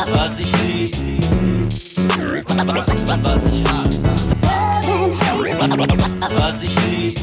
Was ich lieb, was ich hasse. Was ich lieb,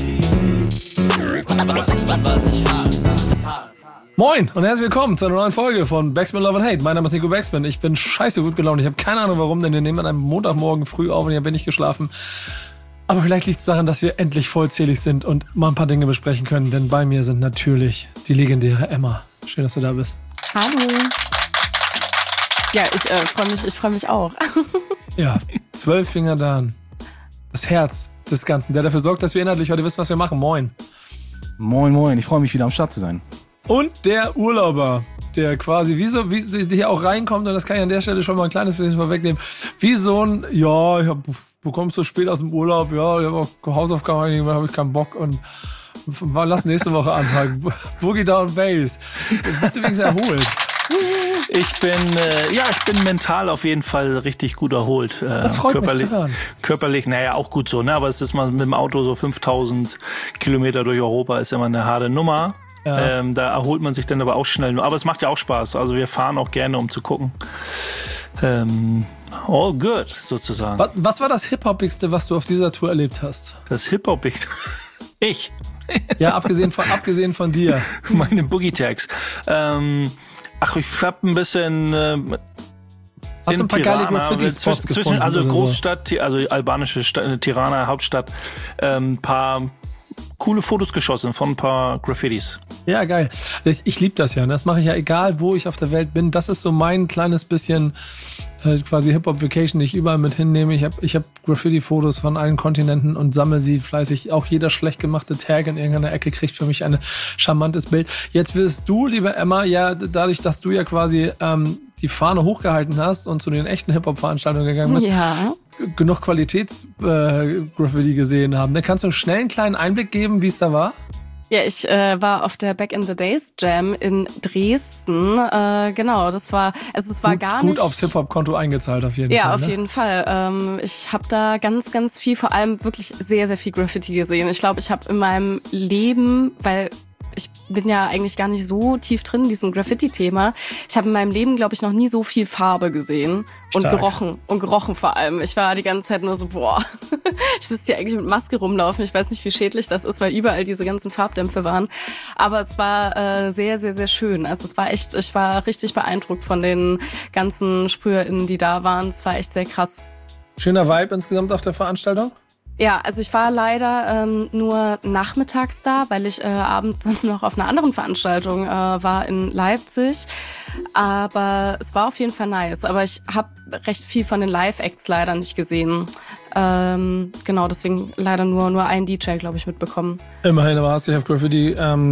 was ich hasse. Moin und herzlich willkommen zu einer neuen Folge von Backspin Love and Hate. Mein Name ist Nico Backspin. Ich bin scheiße gut gelaunt. Ich habe keine Ahnung warum, denn wir nehmen an einem Montagmorgen früh auf und ich habe wenig geschlafen. Aber vielleicht liegt es daran, dass wir endlich vollzählig sind und mal ein paar Dinge besprechen können. Denn bei mir sind natürlich die legendäre Emma. Schön, dass du da bist. Hallo. Ja, ich freue mich auch. Ja, 12 Finger da. Das Herz des Ganzen, der dafür sorgt, dass wir inhaltlich heute wissen, was wir machen. Moin. Moin, moin. Ich freue mich, wieder am Start zu sein. Und der Urlauber, der quasi wie sie hier auch reinkommt, und das kann ich an der Stelle schon mal ein kleines bisschen vorwegnehmen, wie so ein, ja, du kommst so spät aus dem Urlaub, ja, ich habe auch Hausaufgaben, habe ich keinen Bock und lass nächste Woche anfangen. Boogie Down Bass. Bist du wenigstens erholt? Ich bin mental auf jeden Fall richtig gut erholt. Das freut mich zu hören. Körperlich, naja, auch gut so, ne? Aber es ist mal mit dem Auto so 5000 Kilometer durch Europa, ist immer eine harte Nummer. Ja. Da erholt man sich dann aber auch schnell. Aber es macht ja auch Spaß. Also wir fahren auch gerne, um zu gucken. All good, sozusagen. Was war das Hip-Hopigste, was du auf dieser Tour erlebt hast? Das Hip-Hopigste? Ich? Ja, abgesehen von dir. Meine Boogie-Tags. Ich hab ein bisschen... Hast du ein paar geile Graffiti-Spots gefunden? Also Großstadt, so? Also albanische Stadt, Tirana, Hauptstadt, ein paar coole Fotos geschossen von ein paar Graffitis. Ja, geil. Ich liebe das ja. Das mache ich ja egal, wo ich auf der Welt bin. Das ist so mein kleines bisschen quasi Hip-Hop-Vacation, die ich überall mit hinnehme. Ich hab Graffiti-Fotos von allen Kontinenten und sammle sie fleißig. Auch jeder schlecht gemachte Tag in irgendeiner Ecke kriegt für mich ein charmantes Bild. Jetzt wirst du, liebe Emma, ja dadurch, dass du ja quasi die Fahne hochgehalten hast und zu den echten Hip-Hop-Veranstaltungen gegangen bist, ja, genug Qualitäts-Graffiti gesehen haben. Kannst du einen schnellen kleinen Einblick geben, wie es da war? Ja, ich war auf der Back in the Days Jam in Dresden. Genau, es war gar nicht... Gut aufs Hip-Hop-Konto eingezahlt auf jeden Fall. Ja, auf jeden Fall. Ich habe da ganz, ganz viel, vor allem wirklich sehr, sehr viel Graffiti gesehen. Ich glaube, ich habe in meinem Leben, weil ich bin ja eigentlich gar nicht so tief drin in diesem Graffiti-Thema. Ich habe in meinem Leben, glaube ich, noch nie so viel Farbe gesehen. Stark. Und gerochen vor allem. Ich war die ganze Zeit nur so, ich müsste hier eigentlich mit Maske rumlaufen. Ich weiß nicht, wie schädlich das ist, weil überall diese ganzen Farbdämpfe waren. Aber es war sehr, sehr, sehr schön. Also ich war richtig beeindruckt von den ganzen SprüherInnen, die da waren. Es war echt sehr krass. Schöner Vibe insgesamt auf der Veranstaltung? Ja, also ich war leider nur nachmittags da, weil ich abends dann noch auf einer anderen Veranstaltung war in Leipzig. Aber es war auf jeden Fall nice. Aber ich habe recht viel von den Live-Acts leider nicht gesehen. Genau, deswegen leider nur ein DJ, glaube ich, mitbekommen. Immerhin, aber hast dich auf Graffiti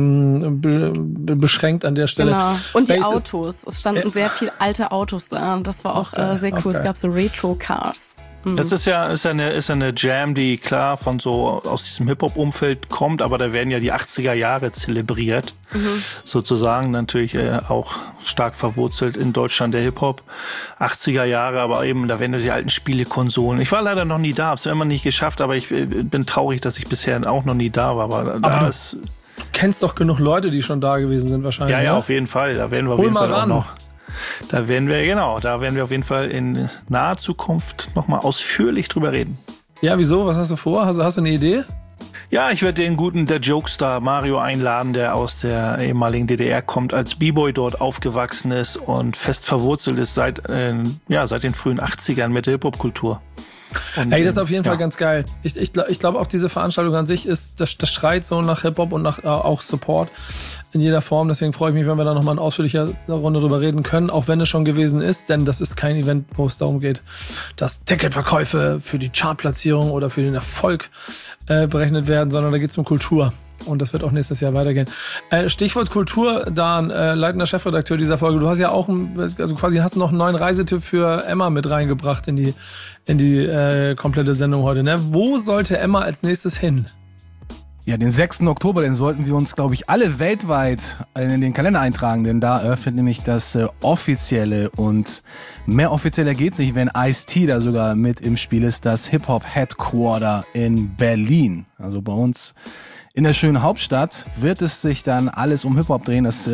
beschränkt an der Stelle. Genau. Und die Autos. Es standen sehr viele alte Autos da. Das war auch sehr cool. Es gab so Retro-Cars. Das ist ja eine Jam, die klar von so aus diesem Hip-Hop-Umfeld kommt, aber da werden ja die 80er Jahre zelebriert, sozusagen natürlich auch stark verwurzelt in Deutschland der Hip-Hop. 80er Jahre, aber eben da werden ja die alten Spielekonsolen. Ich war leider noch nie da, hab's immer nicht geschafft, aber ich bin traurig, dass ich bisher auch noch nie da war. Aber du kennst doch genug Leute, die schon da gewesen sind wahrscheinlich. Ja, ne? auf jeden Fall. Da werden wir auf jeden Fall auch noch. Da werden wir auf jeden Fall in naher Zukunft nochmal ausführlich drüber reden. Ja, wieso? Was hast du vor? Hast du eine Idee? Ja, ich werde den guten der Jokestar Mario einladen, der aus der ehemaligen DDR kommt, als B-Boy dort aufgewachsen ist und fest verwurzelt ist seit den frühen 80ern mit der Hip-Hop-Kultur. Hey, das ist auf jeden Fall ganz geil. Ich glaube auch diese Veranstaltung an sich ist, das schreit so nach Hip-Hop und nach auch Support in jeder Form. Deswegen freue ich mich, wenn wir da nochmal in ausführlicher Runde drüber reden können, auch wenn es schon gewesen ist, denn das ist kein Event, wo es darum geht, dass Ticketverkäufe für die Chartplatzierung oder für den Erfolg berechnet werden, sondern da geht es um Kultur. Und das wird auch nächstes Jahr weitergehen. Stichwort Kultur, Dan, leitender Chefredakteur dieser Folge. Du hast ja auch hast noch einen neuen Reisetipp für Emma mit reingebracht in die komplette Sendung heute. Ne? Wo sollte Emma als nächstes hin? Ja, den 6. Oktober, den sollten wir uns, glaube ich, alle weltweit in den Kalender eintragen, denn da eröffnet nämlich das offizielle und mehr offizieller geht's nicht, wenn Ice-T da sogar mit im Spiel ist, das Hip-Hop-Headquarter in Berlin. Also bei uns in der schönen Hauptstadt wird es sich dann alles um Hip-Hop drehen. Das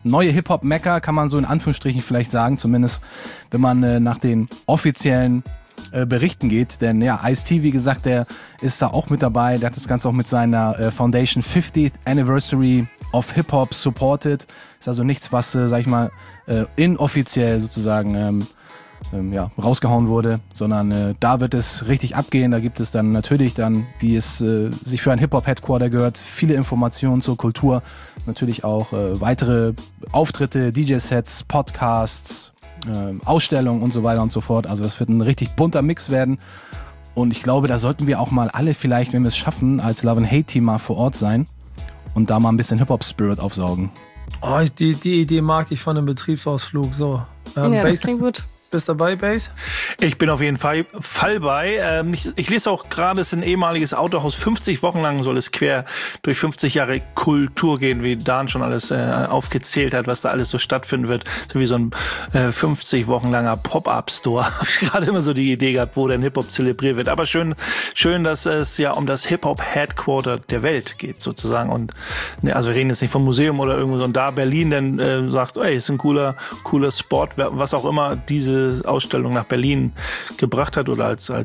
neue Hip-Hop-Mekka, kann man so in Anführungsstrichen vielleicht sagen, zumindest wenn man nach den offiziellen Berichten geht. Denn ja, Ice-T, wie gesagt, der ist da auch mit dabei. Der hat das Ganze auch mit seiner Foundation 50th Anniversary of Hip-Hop supported. Ist also nichts, was, sag ich mal, inoffiziell sozusagen rausgehauen wurde, sondern da wird es richtig abgehen. Da gibt es dann natürlich dann, wie es sich für ein Hip-Hop-Headquarter gehört, viele Informationen zur Kultur. Natürlich auch weitere Auftritte, DJ-Sets, Podcasts, Ausstellungen und so weiter und so fort. Also das wird ein richtig bunter Mix werden. Und ich glaube, da sollten wir auch mal alle vielleicht, wenn wir es schaffen, als Love and Hate Team mal vor Ort sein und da mal ein bisschen Hip-Hop-Spirit aufsaugen. Oh, die Idee mag ich von einem Betriebsausflug. So. Ja, das klingt gut. Bist dabei, Base? Ich bin auf jeden Fall bei. Ich lese auch gerade, es ist ein ehemaliges Autohaus. 50 Wochen lang soll es quer durch 50 Jahre Kultur gehen, wie Dan schon alles aufgezählt hat, was da alles so stattfinden wird. So wie so ein 50 Wochen langer Pop-Up-Store. Habe ich gerade immer so die Idee gehabt, wo denn Hip-Hop zelebriert wird. Aber schön, dass es ja um das Hip-Hop-Headquarter der Welt geht, sozusagen. Und also wir reden jetzt nicht vom Museum oder irgendwo, sondern da Berlin dann sagt, ey, ist ein cooler Spot, was auch immer diese Ausstellung nach Berlin gebracht hat oder als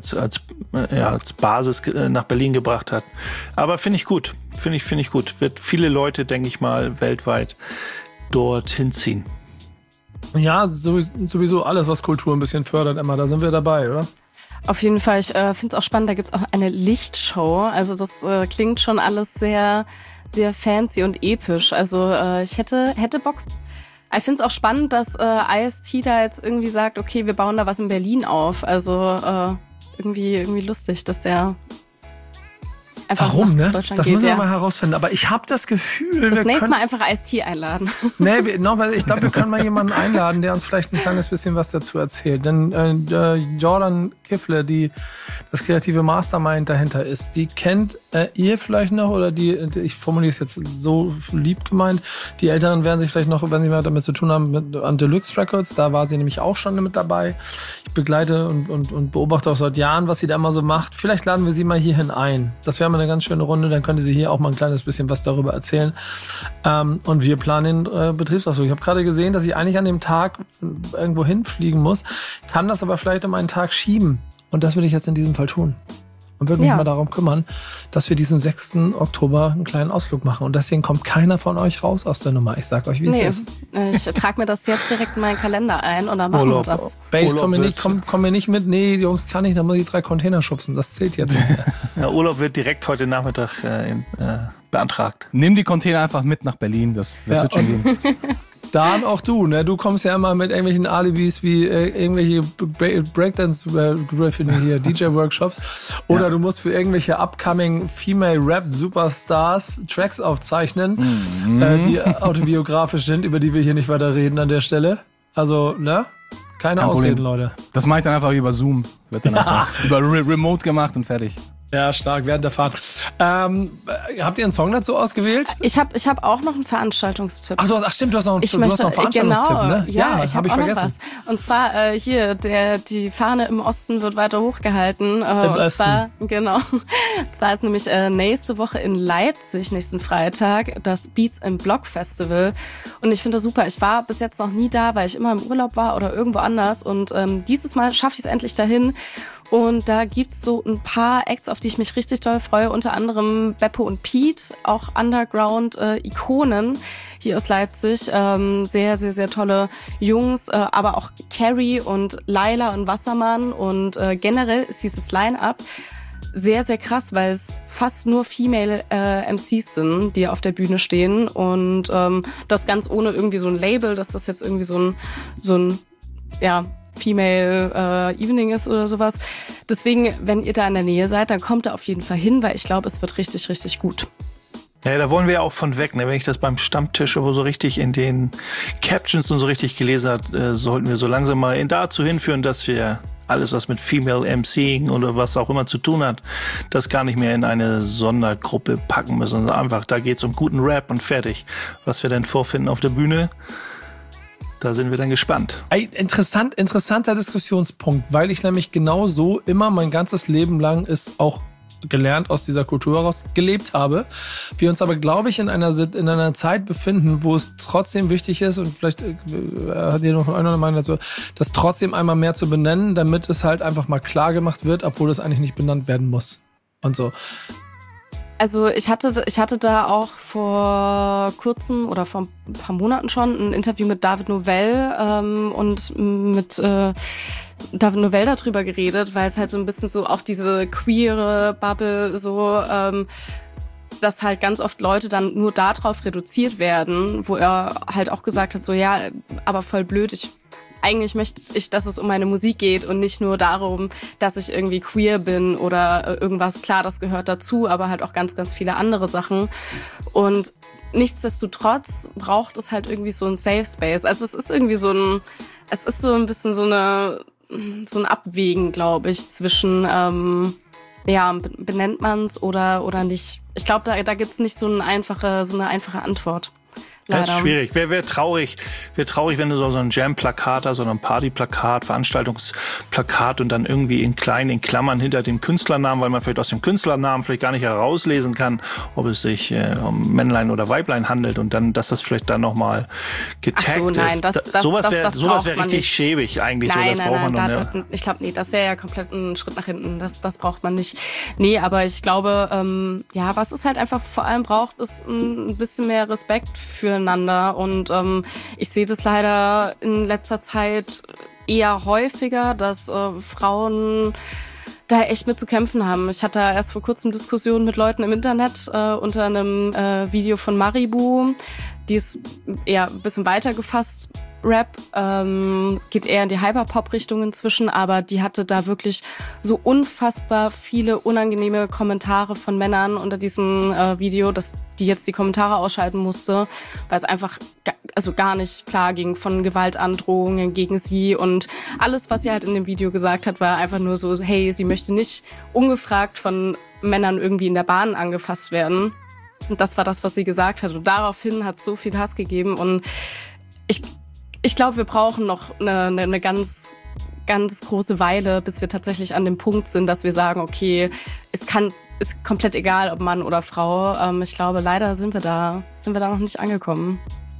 Basis nach Berlin gebracht hat. Aber finde ich gut. Finde ich gut. Wird viele Leute, denke ich mal, weltweit dorthin ziehen. Ja, sowieso alles, was Kultur ein bisschen fördert, Emma, da sind wir dabei, oder? Auf jeden Fall. Ich finde es auch spannend, da gibt es auch eine Lichtshow. Also das klingt schon alles sehr, sehr fancy und episch. Also ich hätte Bock. Ich finde es auch spannend, dass Ice-T da jetzt irgendwie sagt, okay, wir bauen da was in Berlin auf. Also irgendwie lustig, dass der einfach Warum, nach ne? Deutschland Das geht. müssen wir mal herausfinden. Aber ich habe das Gefühl, das wir nächste können... Mal einfach Ice-T einladen. Nee, ich glaube, wir können mal jemanden einladen, der uns vielleicht ein kleines bisschen was dazu erzählt. Denn Jordan Kiffle, die das kreative Mastermind dahinter ist, die kennt ihr vielleicht noch, oder ich formuliere es jetzt so lieb gemeint, die Älteren werden sich vielleicht noch, wenn sie mal damit zu tun haben, an Deluxe Records, da war sie nämlich auch schon mit dabei. Ich begleite und beobachte auch seit Jahren, was sie da immer so macht. Vielleicht laden wir sie mal hierhin ein. Das wäre mal eine ganz schöne Runde, dann könnte sie hier auch mal ein kleines bisschen was darüber erzählen. Und wir planen den Betriebsausflug. Ich habe gerade gesehen, dass ich eigentlich an dem Tag irgendwo hinfliegen muss, kann das aber vielleicht um einen Tag schieben. Und das will ich jetzt in diesem Fall tun. Und würde mich mal darum kümmern, dass wir diesen 6. Oktober einen kleinen Ausflug machen. Und deswegen kommt keiner von euch raus aus der Nummer. Ich sag euch, wie es ist. Ich trage mir das jetzt direkt in meinen Kalender ein und dann machen wir das. Base, komm mir nicht mit. Nee, Jungs, kann ich, dann muss ich 3 Container schubsen. Das zählt jetzt nicht mehr. Ja, Urlaub wird direkt heute Nachmittag beantragt. Nimm die Container einfach mit nach Berlin. Das wird schon gehen. Dan, auch du, ne? Du kommst ja immer mit irgendwelchen Alibis wie irgendwelche Breakdance-Griffin hier, DJ-Workshops. Oder du musst für irgendwelche upcoming Female Rap-Superstars Tracks aufzeichnen, die autobiografisch sind, über die wir hier nicht weiter reden an der Stelle. Also, ne? Keine Ausreden, Leute. Das mache ich dann einfach über Zoom. Wird dann einfach über Remote gemacht und fertig. Ja, stark, während der Fahrt. Habt ihr einen Song dazu ausgewählt? Ich hab auch noch einen Veranstaltungstipp. Ach, stimmt, du hast noch einen Veranstaltungstipp, genau, ne? Ja, ich habe auch vergessen. noch was. Und zwar hier, die Fahne im Osten wird weiter hochgehalten. Und zwar ist nämlich nächste Woche in Leipzig, nächsten Freitag, das Beats im Block Festival. Und ich finde das super. Ich war bis jetzt noch nie da, weil ich immer im Urlaub war oder irgendwo anders. Und dieses Mal schaffe ich es endlich dahin. Und da gibt's so ein paar Acts, auf die ich mich richtig doll freue. Unter anderem Beppo und Pete, auch Underground-Ikonen hier aus Leipzig. Sehr, sehr, sehr tolle Jungs. Aber auch Carrie und Laila und Wassermann. Und generell ist dieses Line-Up sehr, sehr krass, weil es fast nur Female MCs sind, die auf der Bühne stehen. Und das ganz ohne irgendwie so ein Label, dass das jetzt irgendwie so ein Female Evening ist oder sowas. Deswegen, wenn ihr da in der Nähe seid, dann kommt da auf jeden Fall hin, weil ich glaube, es wird richtig, richtig gut. Ja, da wollen wir ja auch von weg, ne? Wenn ich das beim Stammtisch, wo so richtig in den Captions und so richtig gelesen habe, sollten wir so langsam mal dazu hinführen, dass wir alles, was mit Female MCing oder was auch immer zu tun hat, das gar nicht mehr in eine Sondergruppe packen müssen. Also einfach, da geht's um guten Rap und fertig. Was wir denn vorfinden auf der Bühne, da sind wir dann gespannt. Interessanter Diskussionspunkt, weil ich nämlich genau so immer mein ganzes Leben lang es auch gelernt, aus dieser Kultur heraus gelebt habe. Wir uns aber, glaube ich, in einer Zeit befinden, wo es trotzdem wichtig ist, und vielleicht hat ihr noch von einer Meinung dazu, das trotzdem einmal mehr zu benennen, damit es halt einfach mal klar gemacht wird, obwohl es eigentlich nicht benannt werden muss. Und so. Also ich hatte da auch vor kurzem oder vor ein paar Monaten schon ein Interview mit David Novell und mit David Novell darüber geredet, weil es halt so ein bisschen so auch diese queere Bubble so, dass halt ganz oft Leute dann nur darauf reduziert werden, wo er halt auch gesagt hat, so ja, aber voll blöd, eigentlich möchte ich, dass es um meine Musik geht und nicht nur darum, dass ich irgendwie queer bin oder irgendwas. Klar, das gehört dazu, aber halt auch ganz, ganz viele andere Sachen. Und nichtsdestotrotz braucht es halt irgendwie so ein Safe Space. Also es ist irgendwie so ein bisschen so ein Abwägen, glaube ich, zwischen, benennt man's oder nicht. Ich glaube, da gibt's nicht so eine einfache Antwort. Das ist schwierig. Wäre traurig, wenn du so ein Jam-Plakat hast, so ein Party-Plakat, Veranstaltungsplakat und dann irgendwie in Klammern hinter dem Künstlernamen, weil man vielleicht aus dem Künstlernamen vielleicht gar nicht herauslesen kann, ob es sich um Männlein oder Weiblein handelt und dann, dass das vielleicht dann nochmal getaggt ist. Nein, sowas wäre richtig nicht. Schäbig eigentlich. Nein, so, das braucht man ich glaube, nee, das wäre ja komplett ein Schritt nach hinten. Das braucht man nicht. Nee, aber ich glaube, was es halt einfach vor allem braucht, ist ein bisschen mehr Respekt füreinander. Und ich sehe das leider in letzter Zeit eher häufiger, dass Frauen da echt mit zu kämpfen haben. Ich hatte erst vor kurzem Diskussionen mit Leuten im Internet unter einem Video von Maribu, die ist eher ein bisschen weiter gefasst. Rap geht eher in die Hyperpop-Richtung inzwischen, aber die hatte da wirklich so unfassbar viele unangenehme Kommentare von Männern unter diesem Video, dass die jetzt die Kommentare ausschalten musste, weil es einfach gar nicht klar ging von Gewaltandrohungen gegen sie und alles, was sie halt in dem Video gesagt hat, war einfach nur so, hey, sie möchte nicht ungefragt von Männern irgendwie in der Bahn angefasst werden. Und das war das, was sie gesagt hat. Und daraufhin hat es so viel Hass gegeben und ich glaube, wir brauchen noch eine ganz, ganz große Weile, bis wir tatsächlich an dem Punkt sind, dass wir sagen, okay, ist komplett egal, ob Mann oder Frau. Ich glaube, leider sind wir da noch nicht angekommen.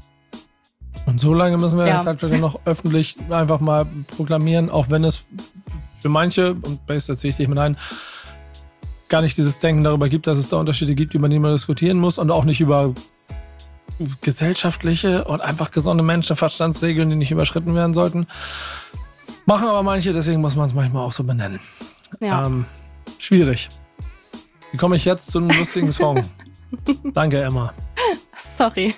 Und so lange müssen wir das halt wieder noch öffentlich einfach mal proklamieren, auch wenn es für manche, und Bass, da ziehe ich dich mit ein, gar nicht dieses Denken darüber gibt, dass es da Unterschiede gibt, über die man diskutieren muss und auch nicht über gesellschaftliche und einfach gesunde Menschenverstandsregeln, die nicht überschritten werden sollten. Machen aber manche, deswegen muss man es manchmal auch so benennen. Ja. Schwierig. Wie komme ich jetzt zu einem lustigen Song? Danke, Emma. Sorry.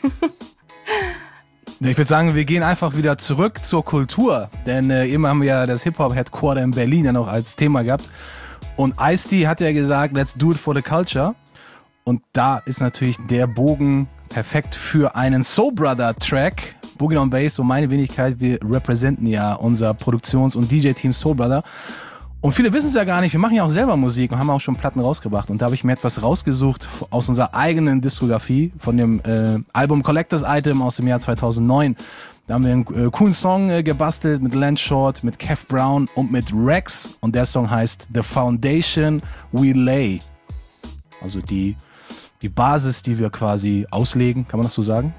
Ich würde sagen, wir gehen einfach wieder zurück zur Kultur, denn eben haben wir ja das Hip-Hop-Headquarter in Berlin ja noch als Thema gehabt und Ice-T hat ja gesagt, let's do it for the culture und da ist natürlich der Bogen perfekt für einen Soul Brother Track. Boogie Down Bass, so meine Wenigkeit, wir representen ja unser Produktions- und DJ-Team Soul Brother. Und viele wissen es ja gar nicht, wir machen ja auch selber Musik und haben auch schon Platten rausgebracht. Und da habe ich mir etwas rausgesucht aus unserer eigenen Diskografie, von dem Album Collectors Item aus dem Jahr 2009. Da haben wir einen coolen Song gebastelt mit Lance Short, mit Kev Brown und mit Rex. Und der Song heißt The Foundation We Lay. Also die Basis, die wir quasi auslegen, kann man das so sagen?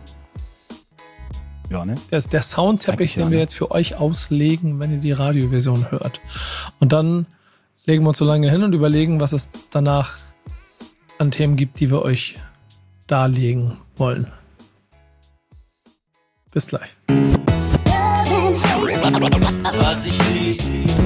Ja, ne? Das ist der Soundteppich, den wir jetzt für euch auslegen, wenn ihr die Radioversion hört. Und dann legen wir uns so lange hin und überlegen, was es danach an Themen gibt, die wir euch darlegen wollen. Bis gleich. Was ich lieb,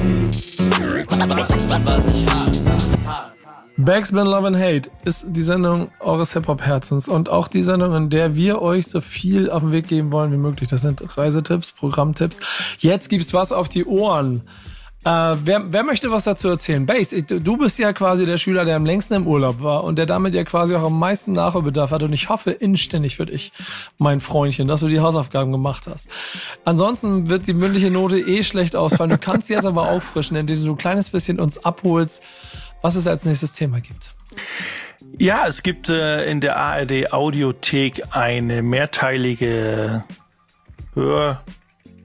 was ich hasse. Backspin Love and Hate ist die Sendung eures Hip-Hop-Herzens und auch die Sendung, in der wir euch so viel auf den Weg geben wollen wie möglich. Das sind Reisetipps, Programmtipps. Jetzt gibt's was auf die Ohren. Wer möchte was dazu erzählen? Bass, du bist ja quasi der Schüler, der am längsten im Urlaub war und der damit ja quasi auch am meisten Nachholbedarf hat und ich hoffe inständig für dich, mein Freundchen, dass du die Hausaufgaben gemacht hast. Ansonsten wird die mündliche Note schlecht ausfallen. Du kannst sie jetzt aber auffrischen, indem du so ein kleines bisschen uns abholst, was es als nächstes Thema gibt. Ja, es gibt in der ARD Audiothek eine mehrteilige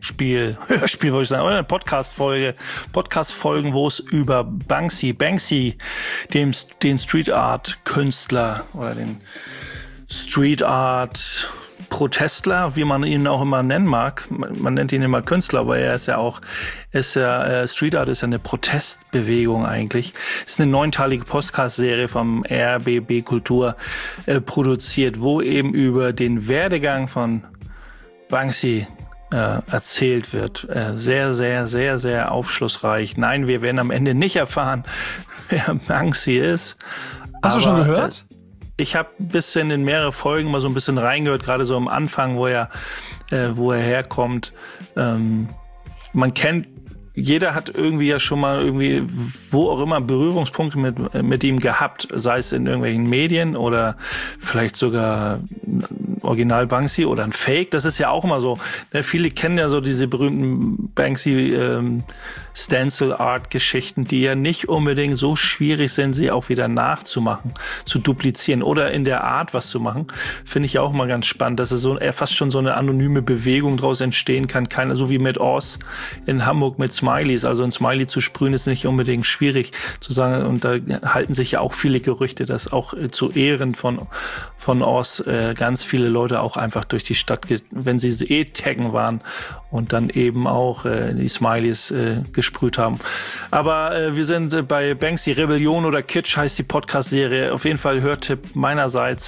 Hörspiel wollte ich sagen, oder eine Podcast-Folgen, wo es über Banksy, den Street Art Künstler oder den Street Art Protestler, wie man ihn auch immer nennen mag. Man nennt ihn immer Künstler, aber er ist ja auch, Street Art ist ja eine Protestbewegung eigentlich. Ist eine 9-teilige Podcast-Serie vom RBB Kultur produziert, wo eben über den Werdegang von Banksy erzählt wird. Sehr, sehr, sehr, sehr aufschlussreich. Nein, wir werden am Ende nicht erfahren, wer Banksy ist. Hast du schon gehört? Ich habe ein bisschen in mehrere Folgen mal so ein bisschen reingehört, gerade so am Anfang, wo er herkommt. Man kennt, jeder hat irgendwie ja schon mal irgendwie, wo auch immer, Berührungspunkte mit ihm gehabt, sei es in irgendwelchen Medien oder vielleicht sogar Original Banksy oder ein Fake. Das ist ja auch immer so. Viele kennen ja so diese berühmten Banksy Stencil-Art-Geschichten, die ja nicht unbedingt so schwierig sind, sie auch wieder nachzumachen, zu duplizieren oder in der Art was zu machen. Finde ich ja auch mal ganz spannend, dass es so fast schon so eine anonyme Bewegung daraus entstehen kann. So wie mit Oz in Hamburg mit Smileys. Also ein Smiley zu sprühen ist nicht unbedingt schwierig zu sagen. Und da halten sich ja auch viele Gerüchte, dass auch zu Ehren von Oz ganz viele Leute auch einfach durch die Stadt, wenn sie taggen waren und dann eben auch die Smileys gesprüht haben. Aber wir sind bei Banksy Rebellion oder Kitsch heißt die Podcast-Serie. Auf jeden Fall Hörtipp meinerseits.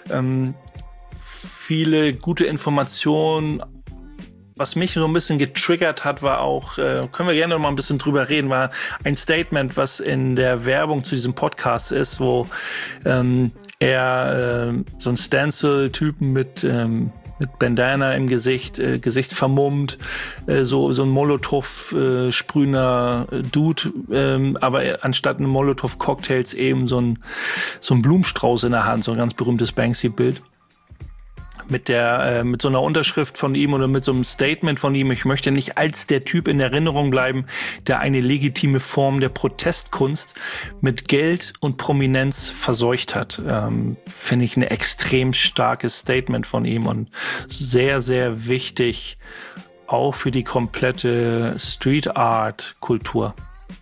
Viele gute Informationen. Was mich so ein bisschen getriggert hat, war auch, können wir gerne noch mal ein bisschen drüber reden, war ein Statement, was in der Werbung zu diesem Podcast ist, wo er so ein Stencil-Typen mit Bandana im Gesicht vermummt, so ein Molotow-sprühender Dude, aber anstatt einem Molotow-Cocktails eben so ein Blumenstrauß in der Hand, so ein ganz berühmtes Banksy-Bild. Mit so einer Unterschrift von ihm oder mit so einem Statement von ihm, ich möchte nicht als der Typ in Erinnerung bleiben, der eine legitime Form der Protestkunst mit Geld und Prominenz verseucht hat. Finde ich ein extrem starkes Statement von ihm und sehr, sehr wichtig auch für die komplette Street Art Kultur.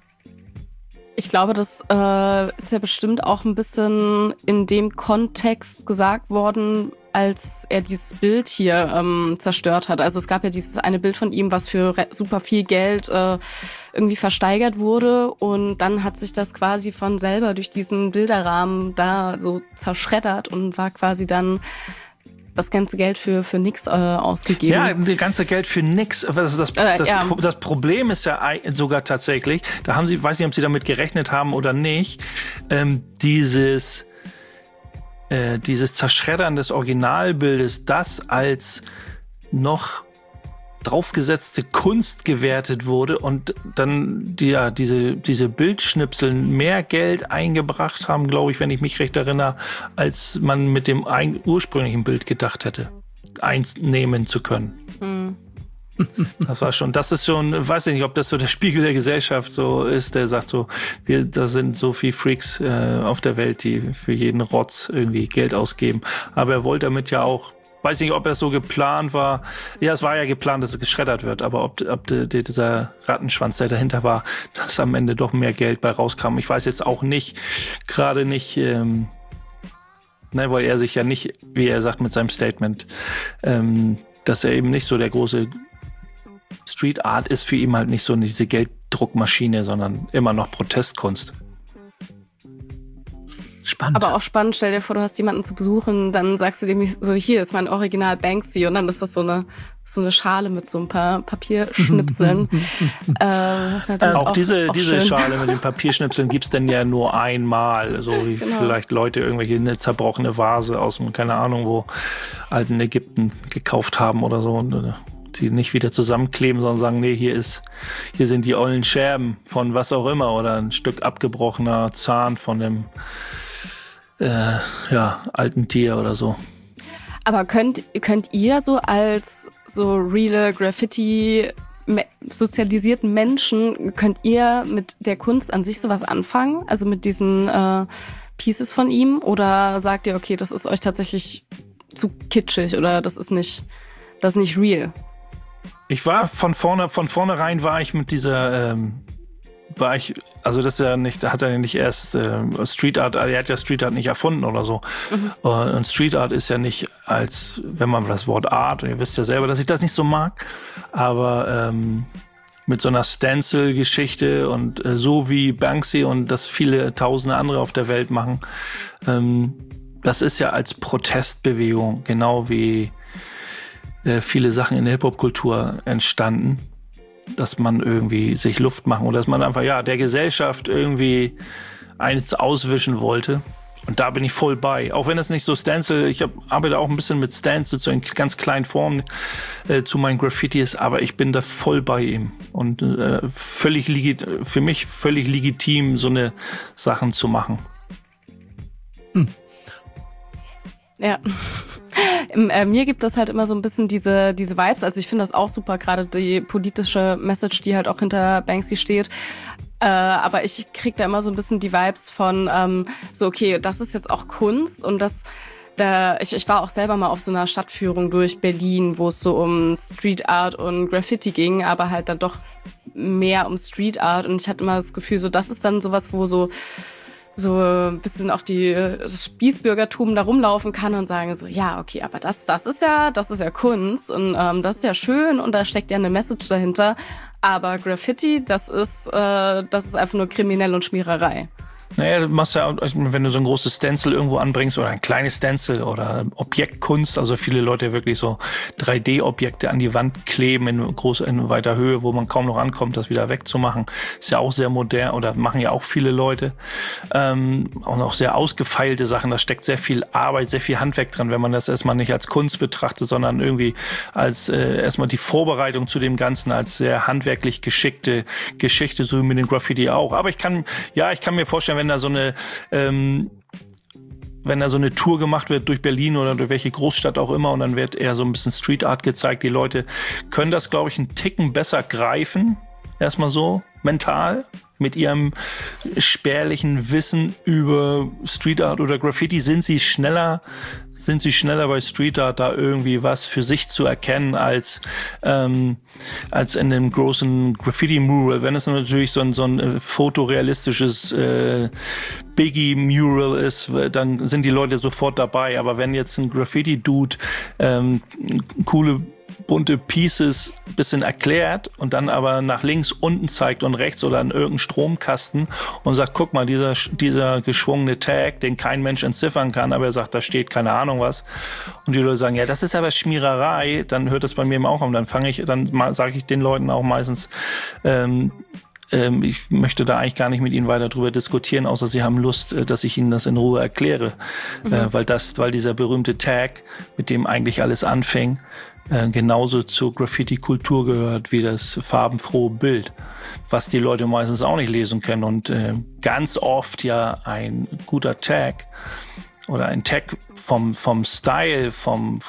Ich glaube, das ist ja bestimmt auch ein bisschen in dem Kontext gesagt worden, als er dieses Bild hier zerstört hat. Also es gab ja dieses eine Bild von ihm, was für super viel Geld irgendwie versteigert wurde und dann hat sich das quasi von selber durch diesen Bilderrahmen da so zerschreddert und war quasi dann das ganze Geld für nix ausgegeben. Ja, das ganze Geld für nix. Das Problem ist ja sogar tatsächlich, da haben sie, weiß nicht, ob sie damit gerechnet haben oder nicht, dieses Zerschreddern des Originalbildes, das als noch draufgesetzte Kunst gewertet wurde und dann diese Bildschnipsel mehr Geld eingebracht haben, glaube ich, wenn ich mich recht erinnere, als man mit dem ursprünglichen Bild gedacht hätte, einnehmen zu können. Das ist schon, weiß ich nicht, ob das so der Spiegel der Gesellschaft so ist, der sagt so, da sind so viele Freaks auf der Welt, die für jeden Rotz irgendwie Geld ausgeben. Aber er wollte damit ja auch, weiß nicht, ob er so geplant war. Ja, es war ja geplant, dass es geschreddert wird, aber ob dieser Rattenschwanz, der dahinter war, dass am Ende doch mehr Geld bei rauskam. Ich weiß jetzt auch nicht, gerade nicht, weil er sich ja nicht, wie er sagt mit seinem Statement, dass er eben nicht so der große Street Art ist, für ihn halt nicht so diese Gelddruckmaschine, sondern immer noch Protestkunst. Spannend. Aber auch spannend, stell dir vor, du hast jemanden zu besuchen, dann sagst du dem so, hier ist mein Original Banksy und dann ist das so eine Schale mit so ein paar Papierschnipseln. Auch diese Schale mit den Papierschnipseln gibt's denn ja nur einmal, so wie vielleicht Leute eine zerbrochene Vase aus dem, keine Ahnung, wo alten Ägypten gekauft haben oder so und die nicht wieder zusammenkleben, sondern sagen, nee, hier sind die ollen Scherben von was auch immer oder ein Stück abgebrochener Zahn von dem alten Tier oder so. Aber könnt ihr so als so reale Graffiti sozialisierten Menschen, könnt ihr mit der Kunst an sich sowas anfangen? Also mit diesen Pieces von ihm? Oder sagt ihr, okay, das ist euch tatsächlich zu kitschig oder das ist nicht real? Ich war von vornherein war ich mit dieser, also das ist ja nicht, da hat er ja nicht erst Street Art, er hat ja Street Art nicht erfunden oder so. Und Street Art ist ja nicht als, wenn man das Wort Art, und ihr wisst ja selber, dass ich das nicht so mag, aber mit so einer Stencil-Geschichte und so wie Banksy und das viele tausende andere auf der Welt machen, das ist ja als Protestbewegung, genau wie viele Sachen in der Hip-Hop-Kultur entstanden, dass man irgendwie sich Luft machen oder dass man einfach der Gesellschaft irgendwie eins auswischen wollte. Und da bin ich voll bei. Auch wenn es nicht so Stencil, ich arbeite auch ein bisschen mit Stencil, so in ganz kleinen Formen zu meinen Graffitis, aber ich bin da voll bei ihm. Und für mich völlig legitim, so eine Sachen zu machen. Ja. Mir gibt das halt immer so ein bisschen diese Vibes. Also ich finde das auch super, gerade die politische Message, die halt auch hinter Banksy steht. Aber ich krieg da immer so ein bisschen die Vibes von okay, das ist jetzt auch Kunst und ich war auch selber mal auf so einer Stadtführung durch Berlin, wo es so um Street Art und Graffiti ging, aber halt dann doch mehr um Street Art und ich hatte immer das Gefühl, so das ist dann sowas, wo so ein bisschen auch das Spießbürgertum da rumlaufen kann und sagen so, ja, okay, aber das ist ja Kunst und das ist ja schön und da steckt ja eine Message dahinter. Aber Graffiti, das ist einfach nur kriminell und Schmiererei. Naja, du machst ja, wenn du so ein großes Stencil irgendwo anbringst oder ein kleines Stencil oder Objektkunst, also viele Leute wirklich so 3D-Objekte an die Wand kleben in weiter Höhe, wo man kaum noch ankommt, das wieder wegzumachen, ist ja auch sehr modern oder machen ja auch viele Leute. Und auch sehr ausgefeilte Sachen, da steckt sehr viel Arbeit, sehr viel Handwerk dran, wenn man das erstmal nicht als Kunst betrachtet, sondern irgendwie als erstmal die Vorbereitung zu dem Ganzen als sehr handwerklich geschickte Geschichte, so wie mit dem Graffiti auch. Aber ich kann mir vorstellen, wenn da so eine Tour gemacht wird durch Berlin oder durch welche Großstadt auch immer und dann wird eher so ein bisschen Street Art gezeigt, die Leute können das, glaube ich, einen Ticken besser greifen, erstmal so mental, mit ihrem spärlichen Wissen über Street Art oder Graffiti sind sie schneller bei Street Art da irgendwie was für sich zu erkennen als in dem großen Graffiti-Mural. Wenn es natürlich so ein fotorealistisches Biggie-Mural ist, dann sind die Leute sofort dabei. Aber wenn jetzt ein Graffiti-Dude coole bunte Pieces bisschen erklärt und dann aber nach links, unten zeigt und rechts oder an irgendeinen Stromkasten und sagt, guck mal, dieser geschwungene Tag, den kein Mensch entziffern kann, aber er sagt, da steht keine Ahnung was. Und die Leute sagen, ja, das ist aber Schmiererei, dann hört das bei mir auch auf. Dann sage ich den Leuten auch meistens, ich möchte da eigentlich gar nicht mit Ihnen weiter drüber diskutieren, außer Sie haben Lust, dass ich Ihnen das in Ruhe erkläre. Weil dieser berühmte Tag, mit dem eigentlich alles anfing, genauso zur Graffiti-Kultur gehört wie das farbenfrohe Bild, was die Leute meistens auch nicht lesen können. Und ganz oft ja ein guter Tag oder ein Tag vom Style, vom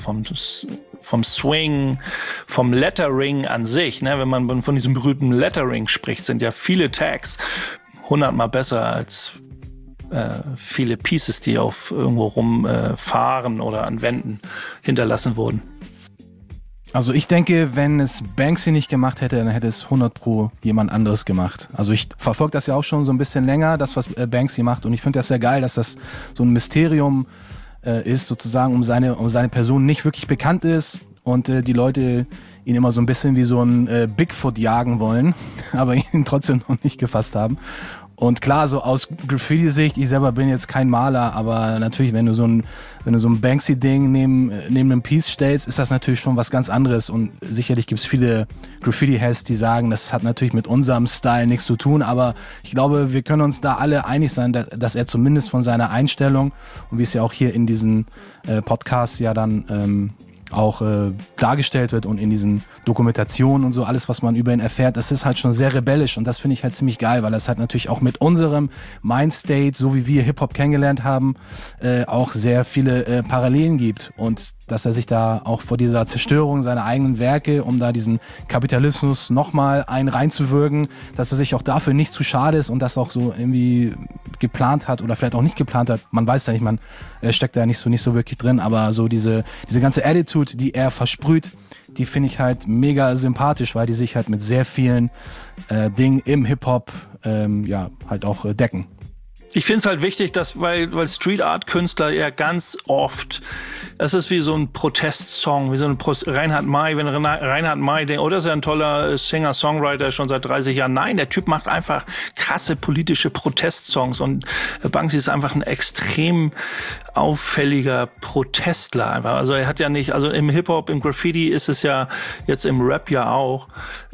Swing, vom Lettering an sich, ne? Wenn man von diesem berühmten Lettering spricht, sind ja viele Tags 100-mal besser als viele Pieces, die auf irgendwo rumfahren oder an Wänden hinterlassen wurden. Also ich denke, wenn es Banksy nicht gemacht hätte, dann hätte es 100% jemand anderes gemacht. Also ich verfolge das ja auch schon so ein bisschen länger, das, was Banksy macht. Und ich finde das sehr geil, dass das so ein Mysterium ist, sozusagen, um seine Person nicht wirklich bekannt ist. Und die Leute ihn immer so ein bisschen wie so ein Bigfoot jagen wollen, aber ihn trotzdem noch nicht gefasst haben. Und klar, so aus Graffiti-Sicht, ich selber bin jetzt kein Maler, aber natürlich, wenn du so ein Banksy-Ding neben einem Piece stellst, ist das natürlich schon was ganz anderes. Und sicherlich gibt es viele Graffiti-Heads, die sagen, das hat natürlich mit unserem Style nichts zu tun, aber ich glaube, wir können uns da alle einig sein, dass er zumindest von seiner Einstellung, und wie es ja auch hier in diesen Podcasts ja dann auch dargestellt wird und in diesen Dokumentationen und so, alles, was man über ihn erfährt, das ist halt schon sehr rebellisch und das finde ich halt ziemlich geil, weil das halt natürlich auch mit unserem Mindstate, so wie wir Hip-Hop kennengelernt haben, auch sehr viele Parallelen gibt und dass er sich da auch vor dieser Zerstörung seiner eigenen Werke, um da diesen Kapitalismus nochmal reinzuwirken, dass er sich auch dafür nicht zu schade ist und das auch so irgendwie geplant hat oder vielleicht auch nicht geplant hat. Man weiß ja nicht, man steckt da nicht so wirklich drin, aber so diese ganze Attitude, die er versprüht, die finde ich halt mega sympathisch, weil die sich halt mit sehr vielen Dingen im Hip-Hop halt auch decken. Ich finde es halt wichtig, dass, weil Street Art Künstler ja ganz oft, das ist wie so ein Protestsong, wie so ein Reinhard May, wenn Reinhard May denkt, oh, das ist ja ein toller Singer-Songwriter schon seit 30 Jahren. Nein, der Typ macht einfach krasse politische Protestsongs und Banksy ist einfach ein extrem auffälliger Protestler einfach. Also er hat ja nicht, also im Hip-Hop, im Graffiti ist es ja, jetzt im Rap ja auch,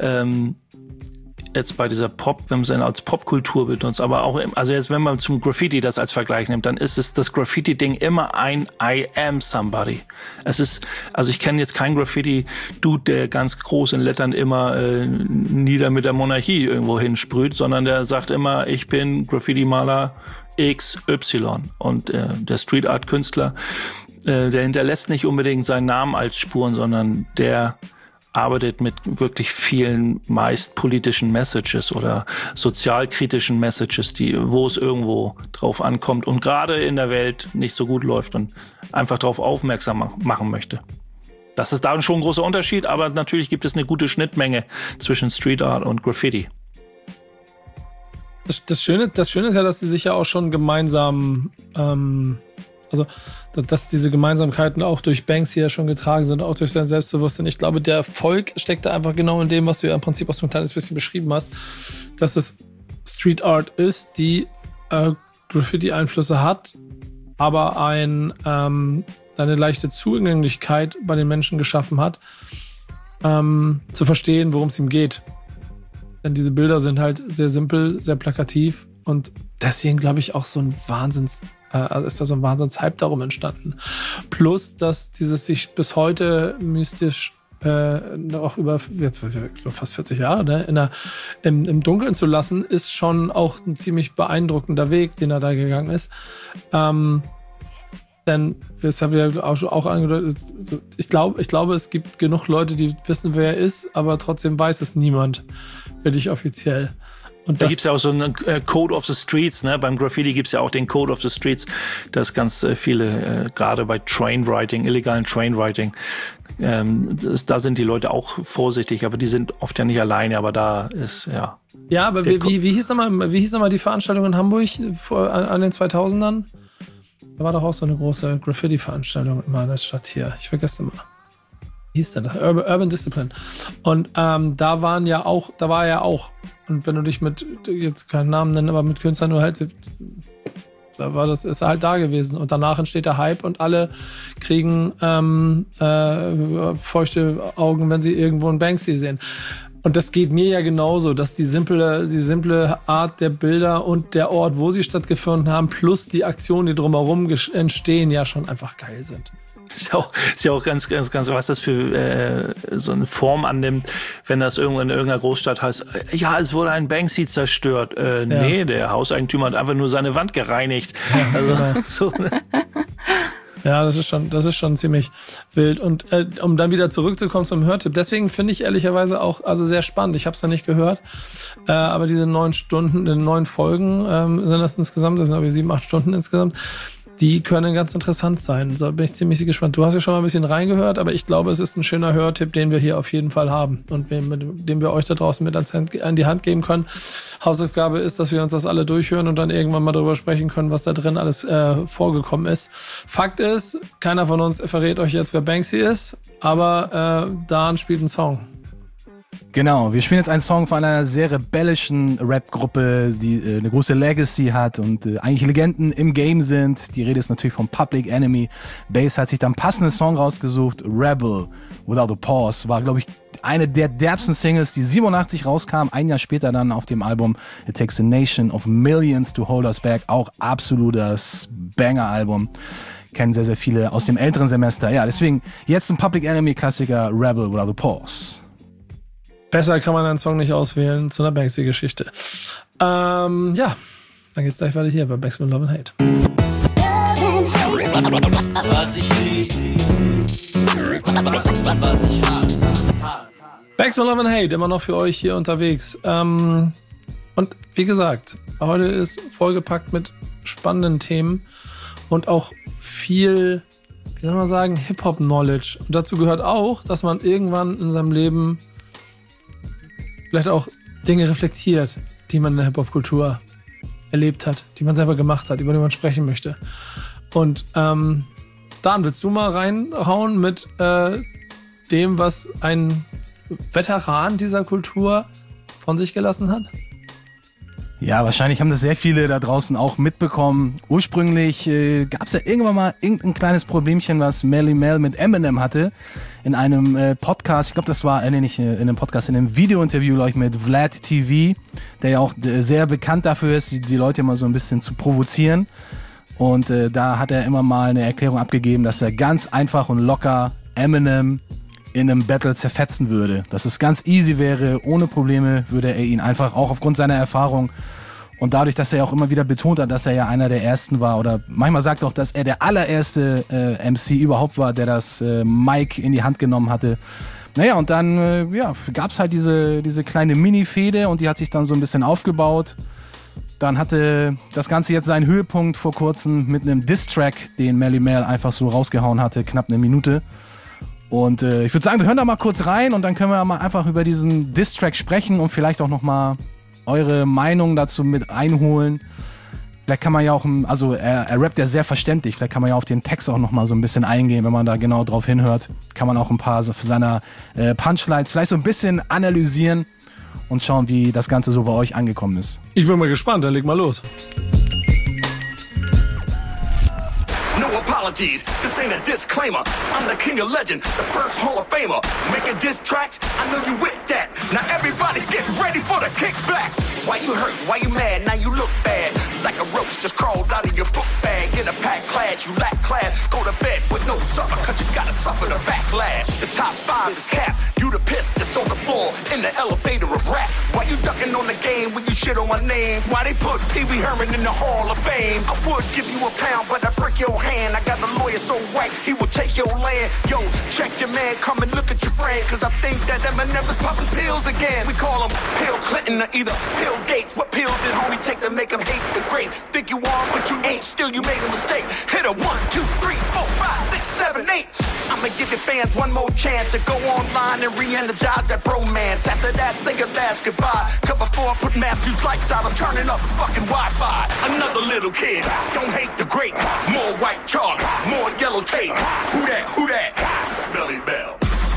jetzt bei dieser wenn man es als Popkultur benutzt, aber auch, also jetzt, wenn man zum Graffiti das als Vergleich nimmt, dann ist es das Graffiti-Ding immer ein I am somebody. Es ist, also ich kenne jetzt keinen Graffiti-Dude, der ganz groß in Lettern immer nieder mit der Monarchie irgendwo hinsprüht, sondern der sagt immer, ich bin Graffiti-Maler XY. Und der Street-Art-Künstler, der hinterlässt nicht unbedingt seinen Namen als Spuren, sondern der arbeitet mit wirklich vielen, meist politischen Messages oder sozialkritischen Messages, wo es irgendwo drauf ankommt und gerade in der Welt nicht so gut läuft und einfach darauf aufmerksam machen möchte. Das ist da schon ein großer Unterschied, aber natürlich gibt es eine gute Schnittmenge zwischen Street Art und Graffiti. Das Schöne ist ja, dass sie sich ja auch schon gemeinsam, dass diese Gemeinsamkeiten auch durch Banksy ja schon getragen sind, auch durch sein Selbstbewusstsein. Ich glaube, der Erfolg steckt da einfach genau in dem, was du ja im Prinzip auch so ein kleines bisschen beschrieben hast, dass es Street Art ist, die Graffiti-Einflüsse hat, aber eine leichte Zugänglichkeit bei den Menschen geschaffen hat, zu verstehen, worum es ihm geht. Denn diese Bilder sind halt sehr simpel, sehr plakativ und deswegen glaube ich auch so ein ist da so ein Wahnsinns-Hype darum entstanden. Plus, dass dieses sich bis heute mystisch auch über jetzt fast 40 Jahre im Dunkeln zu lassen, ist schon auch ein ziemlich beeindruckender Weg, den er da gegangen ist. Denn das haben wir ja auch angedeutet, ich glaube, es gibt genug Leute, die wissen, wer er ist, aber trotzdem weiß es niemand wirklich offiziell. Und da gibt es ja auch so einen Code of the Streets, ne? Beim Graffiti gibt es ja auch den Code of the Streets, dass ganz viele, gerade bei Trainwriting, illegalen Trainwriting, da sind die Leute auch vorsichtig, aber die sind oft ja nicht alleine, aber da ist, ja. Ja, aber wie hieß nochmal die Veranstaltung in Hamburg an den 2000ern? Da war doch auch so eine große Graffiti-Veranstaltung immer in der Stadt hier. Ich vergesse immer. Wie hieß denn das? Urban Discipline. Und da war er ja auch. Und wenn du dich mit, jetzt keinen Namen nennen, aber mit Künstlern nur halt, ist er halt da gewesen. Und danach entsteht der Hype und alle kriegen feuchte Augen, wenn sie irgendwo einen Banksy sehen. Und das geht mir ja genauso, dass die simple Art der Bilder und der Ort, wo sie stattgefunden haben, plus die Aktionen, die drumherum entstehen, ja schon einfach geil sind. Ist ja auch ganz, was das für so eine Form annimmt, wenn das irgendwo in irgendeiner Großstadt heißt, ja, es wurde ein Banksy zerstört. Nee, der Hauseigentümer hat einfach nur seine Wand gereinigt. Ja, also, genau. so. Ja, das ist schon ziemlich wild. Und um dann wieder zurückzukommen zum Hörtipp, deswegen finde ich ehrlicherweise auch sehr spannend. Ich habe es noch nicht gehört, aber diese 9 Folgen sind das insgesamt, das sind glaube ich 7-8 Stunden insgesamt. Die können ganz interessant sein. So bin ich ziemlich gespannt. Du hast ja schon mal ein bisschen reingehört, aber ich glaube, es ist ein schöner Hörtipp, den wir hier auf jeden Fall haben und den wir euch da draußen mit an die Hand geben können. Hausaufgabe ist, dass wir uns das alle durchhören und dann irgendwann mal darüber sprechen können, was da drin alles vorgekommen ist. Fakt ist, keiner von uns verrät euch jetzt, wer Banksy ist, aber Dan spielt einen Song. Genau, wir spielen jetzt einen Song von einer sehr rebellischen Rap-Gruppe, die eine große Legacy hat und eigentlich Legenden im Game sind. Die Rede ist natürlich von Public Enemy. Bass hat sich dann einen passenden Song rausgesucht. Rebel Without a Pause war, glaube ich, eine der derbsten Singles, die 87 rauskam. Ein Jahr später dann auf dem Album It Takes a Nation of Millions to Hold Us Back. Auch absolutes Banger-Album. Kennen sehr, sehr viele aus dem älteren Semester. Ja, deswegen jetzt ein Public Enemy-Klassiker, Rebel Without a Pause. Besser kann man einen Song nicht auswählen zu einer Banksy-Geschichte. Ja, dann geht's gleich weiter hier bei Backspin Love and Hate. Was ich lieb. Was ich hasse. Bags for Love and Hate, immer noch für euch hier unterwegs. Und wie gesagt, heute ist vollgepackt mit spannenden Themen und auch viel, wie soll man sagen, Hip-Hop-Knowledge. Und dazu gehört auch, dass man irgendwann in seinem Leben vielleicht auch Dinge reflektiert, die man in der Hip-Hop-Kultur erlebt hat, die man selber gemacht hat, über die man sprechen möchte. Und Dan, willst du mal reinhauen mit dem, was ein Veteran dieser Kultur von sich gelassen hat? Ja, wahrscheinlich haben das sehr viele da draußen auch mitbekommen. Ursprünglich gab es ja irgendwann mal irgendein kleines Problemchen, was Melle Mel mit Eminem hatte. In einem Podcast, ich glaube, das war, nicht in einem Podcast, in einem Video-Interview, glaube ich, mit Vlad TV, der ja auch sehr bekannt dafür ist, die Leute immer so ein bisschen zu provozieren. Und da hat er immer mal eine Erklärung abgegeben, dass er ganz einfach und locker Eminem in einem Battle zerfetzen würde. Dass es ganz easy wäre, ohne Probleme würde er ihn einfach, auch aufgrund seiner Erfahrung und dadurch, dass er ja auch immer wieder betont hat, dass er ja einer der Ersten war oder manchmal sagt auch, dass er der allererste MC überhaupt war, der das Mic in die Hand genommen hatte. Naja, und dann gab es halt diese kleine Mini-Fehde und die hat sich dann so ein bisschen aufgebaut. Dann hatte das Ganze jetzt seinen Höhepunkt vor kurzem mit einem Diss-Track, den Melle Mel einfach so rausgehauen hatte, knapp eine Minute. Und ich würde sagen, wir hören da mal kurz rein und dann können wir mal einfach über diesen Diss-Track sprechen und vielleicht auch nochmal eure Meinung dazu mit einholen. Vielleicht kann man ja auch, also er rappt ja sehr verständlich, vielleicht kann man ja auf den Text auch nochmal so ein bisschen eingehen, wenn man da genau drauf hinhört. Kann man auch ein paar seiner Punchlines vielleicht so ein bisschen analysieren und schauen, wie das Ganze so bei euch angekommen ist. Ich bin mal gespannt, dann leg mal los. No apologies, this ain't a disclaimer. I'm the king of legend, the first Hall of Famer. Making diss tracks, I know you with that. Now everybody get ready for the kickback. Why you hurt, why you mad, now you look bad. Like a roach just crawled out of your book bag. In a packed class, you lack class. Go to bed with no supper, cause you gotta suffer the backlash. The top 5 is cap, you the piss that's on the floor. In the elevator of rap. Why you ducking on the game when you shit on my name? Why they put Pee Wee Herman in the Hall of Fame? I would give you a pound, but I break your hand. I got the lawyer so white, he will take your land. Yo, check your man, come and look at your friend. Cause I think that Eminem is popping pills again. We call him Pill Clinton or either Pill Gates. What pill did homie take to make him hate the great? Think you are, but you ain't, still you made a mistake. Hit a 1, 2, 3, 4, 5, 6, 7, 8. I'ma give your fans one more chance to go online and re-energize that bromance. After that, say your last goodbye. Cause before I put Matthew's lights out, I'm turning up the fucking Wi-Fi. Another little kid, don't hate the greats. More white chalk, more yellow tape. Who that, who that? Melle Mel.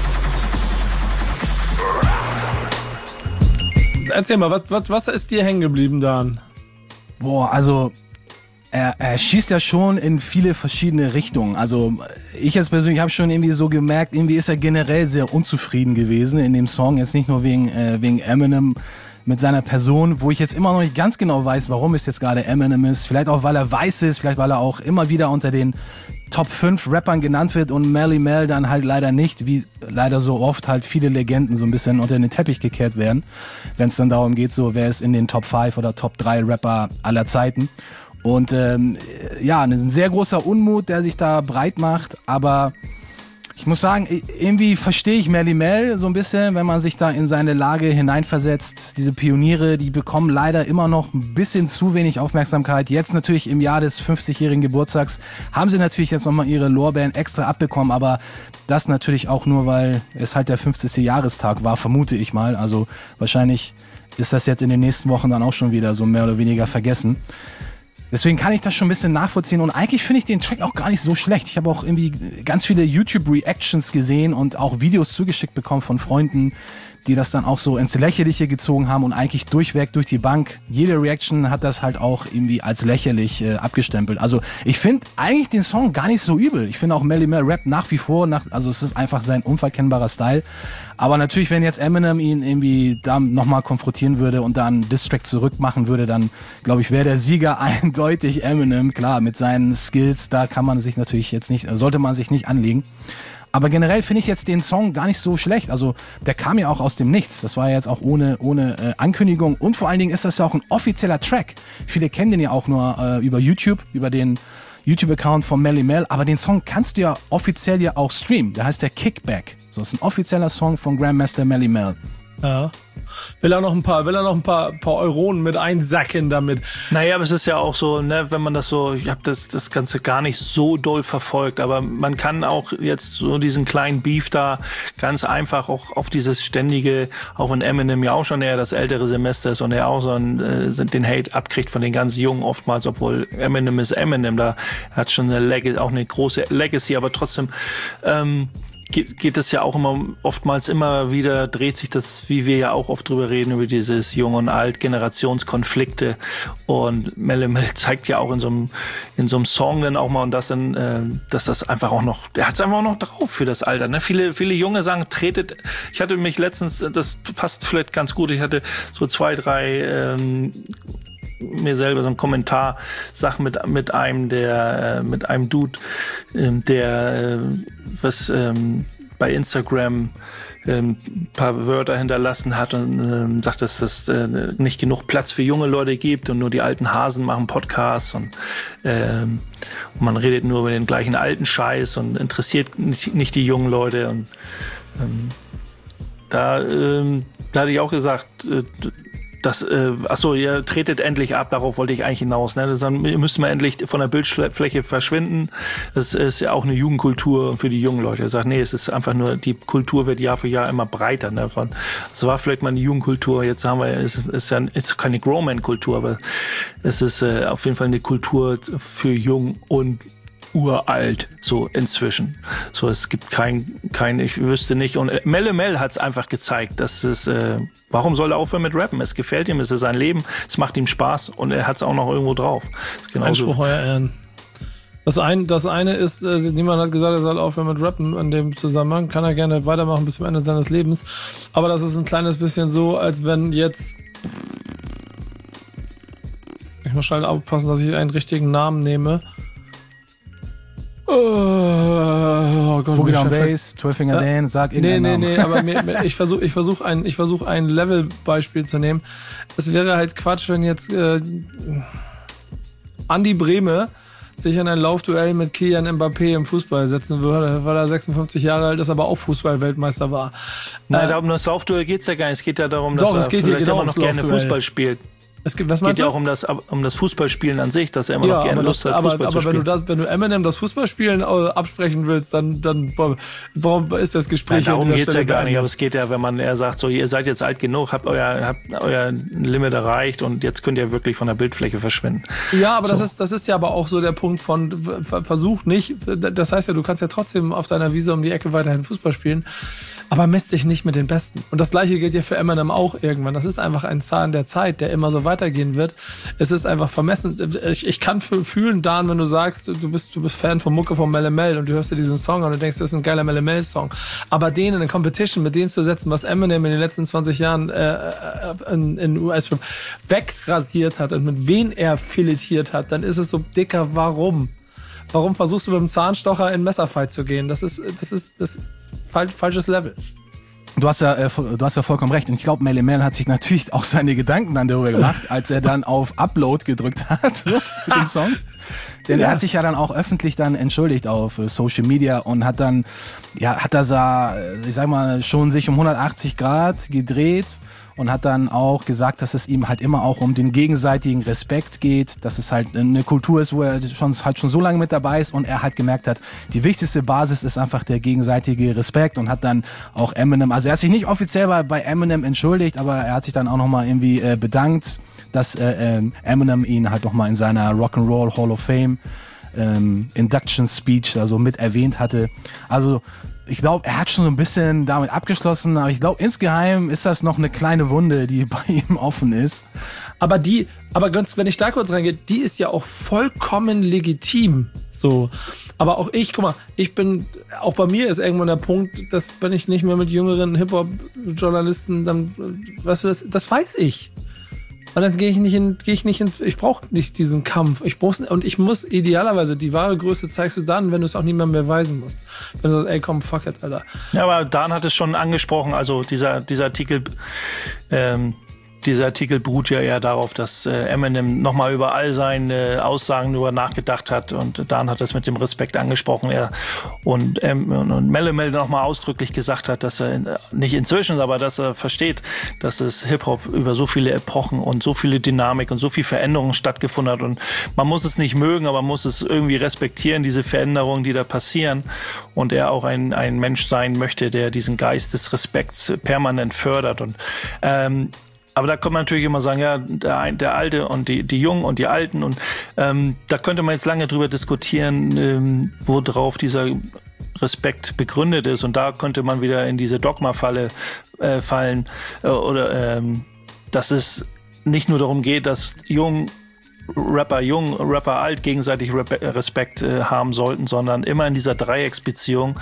Erzähl mal, was ist dir hängen geblieben, Dan? Boah, also er schießt ja schon in viele verschiedene Richtungen. Also ich jetzt persönlich habe schon irgendwie so gemerkt, irgendwie ist er generell sehr unzufrieden gewesen in dem Song. Jetzt nicht nur wegen Eminem mit seiner Person, wo ich jetzt immer noch nicht ganz genau weiß, warum es jetzt gerade Eminem ist. Vielleicht auch, weil er weiß ist, vielleicht weil er auch immer wieder unter den Top 5 Rappern genannt wird und Melle Mel dann halt leider nicht, wie leider so oft halt viele Legenden so ein bisschen unter den Teppich gekehrt werden, wenn es dann darum geht, so wer ist in den Top 5 oder Top 3 Rapper aller Zeiten. Und ja, ein sehr großer Unmut, der sich da breit macht, aber ich muss sagen, irgendwie verstehe ich Melle Mel so ein bisschen, wenn man sich da in seine Lage hineinversetzt. Diese Pioniere, die bekommen leider immer noch ein bisschen zu wenig Aufmerksamkeit. Jetzt natürlich im Jahr des 50-jährigen Geburtstags haben sie natürlich jetzt nochmal ihre Lorbeeren extra abbekommen, aber das natürlich auch nur, weil es halt der 50. Jahrestag war, vermute ich mal. Also wahrscheinlich ist das jetzt in den nächsten Wochen dann auch schon wieder so mehr oder weniger vergessen. Deswegen kann ich das schon ein bisschen nachvollziehen und eigentlich finde ich den Track auch gar nicht so schlecht. Ich habe auch irgendwie ganz viele YouTube-Reactions gesehen und auch Videos zugeschickt bekommen von Freunden, die das dann auch so ins Lächerliche gezogen haben und eigentlich durchweg durch die Bank. Jede Reaction hat das halt auch irgendwie als lächerlich abgestempelt. Also ich finde eigentlich den Song gar nicht so übel. Ich finde auch Melle Mel rappt nach wie vor, also es ist einfach sein unverkennbarer Style. Aber natürlich, wenn jetzt Eminem ihn irgendwie da nochmal konfrontieren würde und dann einen Diss-Track zurückmachen würde, dann glaube ich, wäre der Sieger eindeutig Eminem. Klar, mit seinen Skills, da kann man sich natürlich jetzt nicht, sollte man sich nicht anlegen. Aber generell finde ich jetzt den Song gar nicht so schlecht. Also der kam ja auch aus dem Nichts. Das war ja jetzt auch ohne Ankündigung. Und vor allen Dingen ist das ja auch ein offizieller Track. Viele kennen den ja auch nur über YouTube, über den YouTube-Account von Melle Mel, aber den Song kannst du ja offiziell ja auch streamen. Der heißt der Kickback. So, ist ein offizieller Song von Grandmaster Melle Mel. Ja. Will er noch ein paar Euronen mit einsacken damit? Naja, aber es ist ja auch so, ne, wenn man das so, ich habe das Ganze gar nicht so doll verfolgt, aber man kann auch jetzt so diesen kleinen Beef da ganz einfach auch auf dieses ständige, auch wenn Eminem ja auch schon eher das ältere Semester ist und er auch so den Hate abkriegt von den ganz Jungen oftmals, obwohl Eminem ist Eminem, da hat schon auch eine große Legacy, aber trotzdem geht es ja auch oftmals immer wieder, dreht sich das, wie wir ja auch oft drüber reden, über dieses Jung- und Alt-Generationskonflikte. Und Melle Mel zeigt ja auch in so einem Song dann auch mal, und das dann, dass das einfach auch noch, er hat es einfach auch noch drauf für das Alter. Ne? Viele Junge sagen, tretet. Ich hatte mich letztens, das passt vielleicht ganz gut, ich hatte so 2, 3 mir selber so einen Kommentar Sachen mit einem Dude, der was bei Instagram ein paar Wörter hinterlassen hat und sagt, dass es nicht genug Platz für junge Leute gibt und nur die alten Hasen machen Podcasts und man redet nur über den gleichen alten Scheiß und interessiert nicht die jungen Leute und da hatte ich auch gesagt, ihr tretet endlich ab, darauf wollte ich eigentlich hinaus. Ne? Dann müssen wir endlich von der Bildfläche verschwinden. Das ist ja auch eine Jugendkultur für die jungen Leute. Er sagt, nee, es ist einfach nur, die Kultur wird Jahr für Jahr immer breiter. Ne? Es war vielleicht mal eine Jugendkultur, jetzt haben wir, es ist keine Growman-Kultur, aber es ist auf jeden Fall eine Kultur für jung und uralt, so inzwischen. So, es gibt kein, ich wüsste nicht. Und Melle Mel hat es einfach gezeigt, dass es, warum soll er aufhören mit Rappen? Es gefällt ihm, es ist sein Leben, es macht ihm Spaß und er hat es auch noch irgendwo drauf. Einspruch, euer Ehren. Das eine ist, niemand hat gesagt, er soll aufhören mit Rappen in dem Zusammenhang. Kann er gerne weitermachen bis zum Ende seines Lebens. Aber das ist ein kleines bisschen so, als wenn jetzt, ich muss halt aufpassen, dass ich einen richtigen Namen nehme. Oh Gott, Boogie Down Bass, 12 Finger Dan, sag irgendeinen Namen. Nee, aber ich versuch ein Level-Beispiel zu nehmen. Es wäre halt Quatsch, wenn jetzt Andi Brehme sich in ein Laufduell mit Kylian Mbappé im Fußball setzen würde, weil er 56 Jahre alt ist, aber auch Fußball-Weltmeister war. Nein, um das Laufduell geht's ja gar nicht. Es geht ja darum, dass er vielleicht immer noch gerne Fußball spielt. Was geht meinst ja du? auch um das Fußballspielen an sich, dass er immer noch gerne Lust hat, Fußball zu spielen. Aber wenn du Eminem das Fußballspielen absprechen willst, dann warum ist das Gespräch? Nein, darum geht's ja gar nicht. Aber es geht ja, wenn er sagt, so, ihr seid jetzt alt genug, habt euer Limit erreicht und jetzt könnt ihr wirklich von der Bildfläche verschwinden. Ja, aber so. das ist ja aber auch so der Punkt von versuch nicht. Das heißt ja, du kannst ja trotzdem auf deiner Wiese um die Ecke weiterhin Fußball spielen, aber misst dich nicht mit den Besten. Und das Gleiche gilt ja für Eminem auch irgendwann. Das ist einfach ein Zahn der Zeit, der immer so weitergehen wird. Es ist einfach vermessen. Ich kann fühlen, Dan, wenn du sagst, du bist Fan von Mucke von Melle Mel und du hörst dir diesen Song an und du denkst, das ist ein geiler Melle Mel Song. Aber den in eine Competition mit dem zu setzen, was Eminem in den letzten 20 Jahren in US-Rap wegrasiert hat und mit wen er filetiert hat, dann ist es so, Dicker, warum? Warum versuchst du mit dem Zahnstocher in Messerfight zu gehen? Das ist falsches Level. Du hast ja vollkommen recht. Und ich glaube, Melle Mel hat sich natürlich auch seine Gedanken dann darüber gemacht, als er dann auf Upload gedrückt hat mit dem Song. Denn er hat sich ja dann auch öffentlich dann entschuldigt auf Social Media und hat dann, ich sag mal, schon sich um 180 Grad gedreht und hat dann auch gesagt, dass es ihm halt immer auch um den gegenseitigen Respekt geht, dass es halt eine Kultur ist, wo er schon so lange mit dabei ist und er halt gemerkt hat, die wichtigste Basis ist einfach der gegenseitige Respekt und hat dann auch Eminem, also er hat sich nicht offiziell bei Eminem entschuldigt, aber er hat sich dann auch nochmal irgendwie bedankt, dass Eminem ihn halt nochmal in seiner Rock'n'Roll Hall of Fame Induction Speech also mit erwähnt hatte. Also ich glaube, er hat schon so ein bisschen damit abgeschlossen, aber ich glaube, insgeheim ist das noch eine kleine Wunde, die bei ihm offen ist. Aber wenn ich da kurz reingehe, die ist ja auch vollkommen legitim, so. Aber auch auch bei mir ist irgendwann der Punkt, dass wenn ich nicht mehr mit jüngeren Hip-Hop-Journalisten, dann, weißt du, das weiß ich. Und dann ich brauche nicht diesen Kampf. Ich muss idealerweise, die wahre Größe zeigst du dann, wenn du es auch niemandem beweisen musst. Wenn du sagst, ey, komm, fuck it, Alter. Ja, aber Dan hat es schon angesprochen, also dieser Artikel, dieser Artikel beruht ja eher darauf, dass Eminem nochmal über all seine Aussagen darüber nachgedacht hat und Dan hat das mit dem Respekt angesprochen. Und Melle Mel nochmal ausdrücklich gesagt hat, dass er nicht inzwischen, aber dass er versteht, dass es Hip-Hop über so viele Epochen und so viele Dynamik und so viel Veränderungen stattgefunden hat und man muss es nicht mögen, aber man muss es irgendwie respektieren, diese Veränderungen, die da passieren und er auch ein Mensch sein möchte, der diesen Geist des Respekts permanent fördert und aber da kann man natürlich immer sagen, ja, der Alte und die Jungen und die Alten und da könnte man jetzt lange drüber diskutieren, worauf dieser Respekt begründet ist und da könnte man wieder in diese Dogma-Falle fallen oder dass es nicht nur darum geht, dass Rapper jung, Rapper alt gegenseitig Respekt haben sollten, sondern immer in dieser Dreiecksbeziehung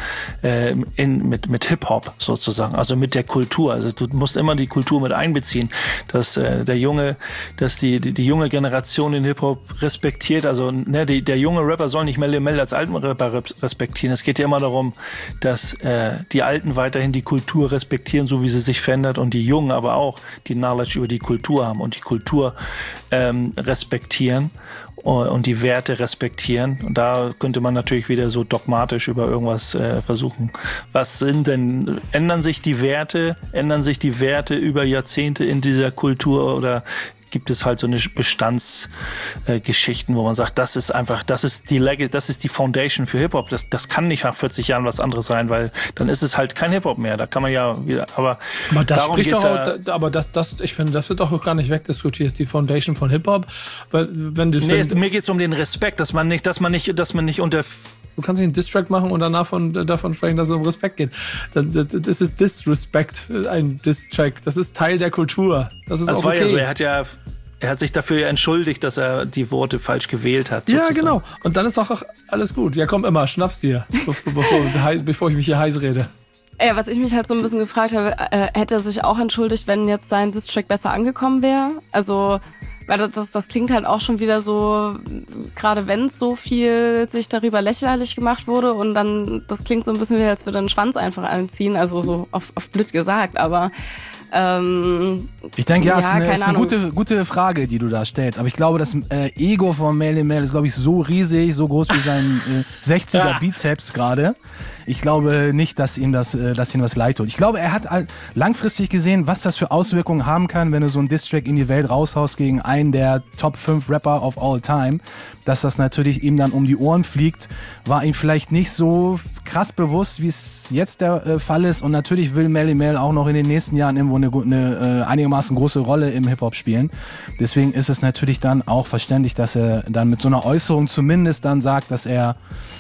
mit Hip-Hop sozusagen, also mit der Kultur. Also du musst immer die Kultur mit einbeziehen, dass die junge Generation den Hip-Hop respektiert. Also der junge Rapper soll nicht Melle Mel als alten Rapper respektieren. Es geht ja immer darum, dass die Alten weiterhin die Kultur respektieren, so wie sie sich verändert und die Jungen aber auch die Knowledge über die Kultur haben und die Kultur respektieren und die Werte respektieren. Und da könnte man natürlich wieder so dogmatisch über irgendwas versuchen. Was sind denn, ändern sich die Werte über Jahrzehnte in dieser Kultur oder gibt es halt so eine Bestandsgeschichten, wo man sagt, das ist die Foundation für Hip-Hop. Das kann nicht nach 40 Jahren was anderes sein, weil dann ist es halt kein Hip-Hop mehr. Da kann man ja wieder, aber das spricht doch auch, aber ich finde, das wird doch gar nicht wegdiskutiert, ist die Foundation von Hip-Hop. Weil, mir geht es um den Respekt, dass man nicht unter... Du kannst nicht einen Diss-Track machen und danach davon sprechen, dass es um Respekt geht. Das ist Disrespect, ein Diss-Track. Das ist Teil der Kultur. Das ist auch okay. Ja so, er hat sich dafür entschuldigt, dass er die Worte falsch gewählt hat. Sozusagen. Ja, genau. Und dann ist auch alles gut. Ja, komm immer, schnapp's dir, bevor ich mich hier heiß rede. Ja, was ich mich halt so ein bisschen gefragt habe, hätte er sich auch entschuldigt, wenn jetzt sein Diss-Track besser angekommen wäre? Also... Weil das klingt halt auch schon wieder so, gerade wenn es so viel sich darüber lächerlich gemacht wurde und dann, das klingt so ein bisschen wie, als würde ein Schwanz einfach anziehen, also so auf blöd gesagt, aber ich denke, ja, ist eine gute Frage, die du da stellst. Aber ich glaube, das Ego von Melle Mel ist, glaube ich, so riesig, so groß wie sein 60er Bizeps gerade. Ich glaube nicht, dass ihm das leid tut. Ich glaube, er hat langfristig gesehen, was das für Auswirkungen haben kann, wenn du so einen Diss-Track in die Welt raushaust gegen einen der Top 5 Rapper of all time. Dass das natürlich ihm dann um die Ohren fliegt, war ihm vielleicht nicht so krass bewusst, wie es jetzt der Fall ist. Und natürlich will Melle Mel auch noch in den nächsten Jahren irgendwo eine einigermaßen große Rolle im Hip-Hop spielen. Deswegen ist es natürlich dann auch verständlich, dass er dann mit so einer Äußerung zumindest dann sagt, dass er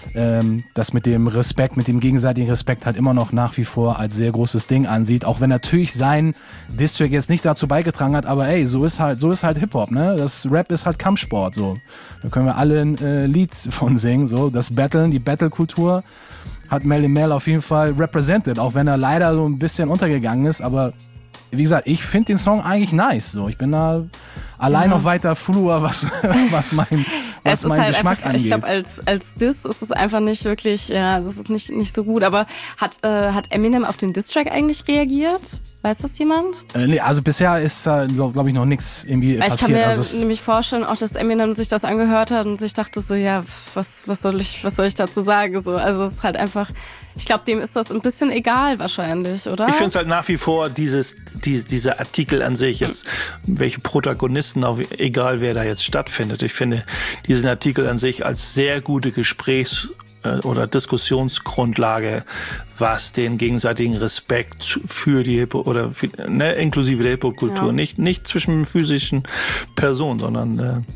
das mit dem Respekt, mit dem gegenseitigen Respekt halt immer noch nach wie vor als sehr großes Ding ansieht. Auch wenn natürlich sein Diss-Track jetzt nicht dazu beigetragen hat, aber ey, so ist halt Hip-Hop, ne? Das Rap ist halt Kampfsport, so. Da können wir alle ein Lied von singen, so. Das Battlen, die Battle-Kultur hat Melle Mel auf jeden Fall represented, auch wenn er leider so ein bisschen untergegangen ist, aber wie gesagt, ich finde den Song eigentlich nice, so. Ich bin da allein auf weiter Flur, was mein halt Geschmack einfach, angeht. Ich glaube, als Diss ist es einfach nicht wirklich, ja, das ist nicht so gut. Aber hat Eminem auf den Diss-Track eigentlich reagiert? Weiß das jemand? Nee, also bisher ist glaube ich, noch nichts irgendwie passiert. Ich kann mir also nämlich vorstellen, auch dass Eminem sich das angehört hat und sich dachte so, ja, was soll ich dazu sagen? So, also es ist halt einfach, ich glaube, dem ist das ein bisschen egal wahrscheinlich, oder? Ich finde es halt nach wie vor dieser Artikel an sich, jetzt welche Protagonisten, egal wer da jetzt stattfindet. Ich finde diesen Artikel an sich als sehr gute Gesprächs- oder Diskussionsgrundlage, was den gegenseitigen Respekt für die Hip-Hop oder inklusive der Hip-Hop-Kultur, nicht zwischen physischen Personen, sondern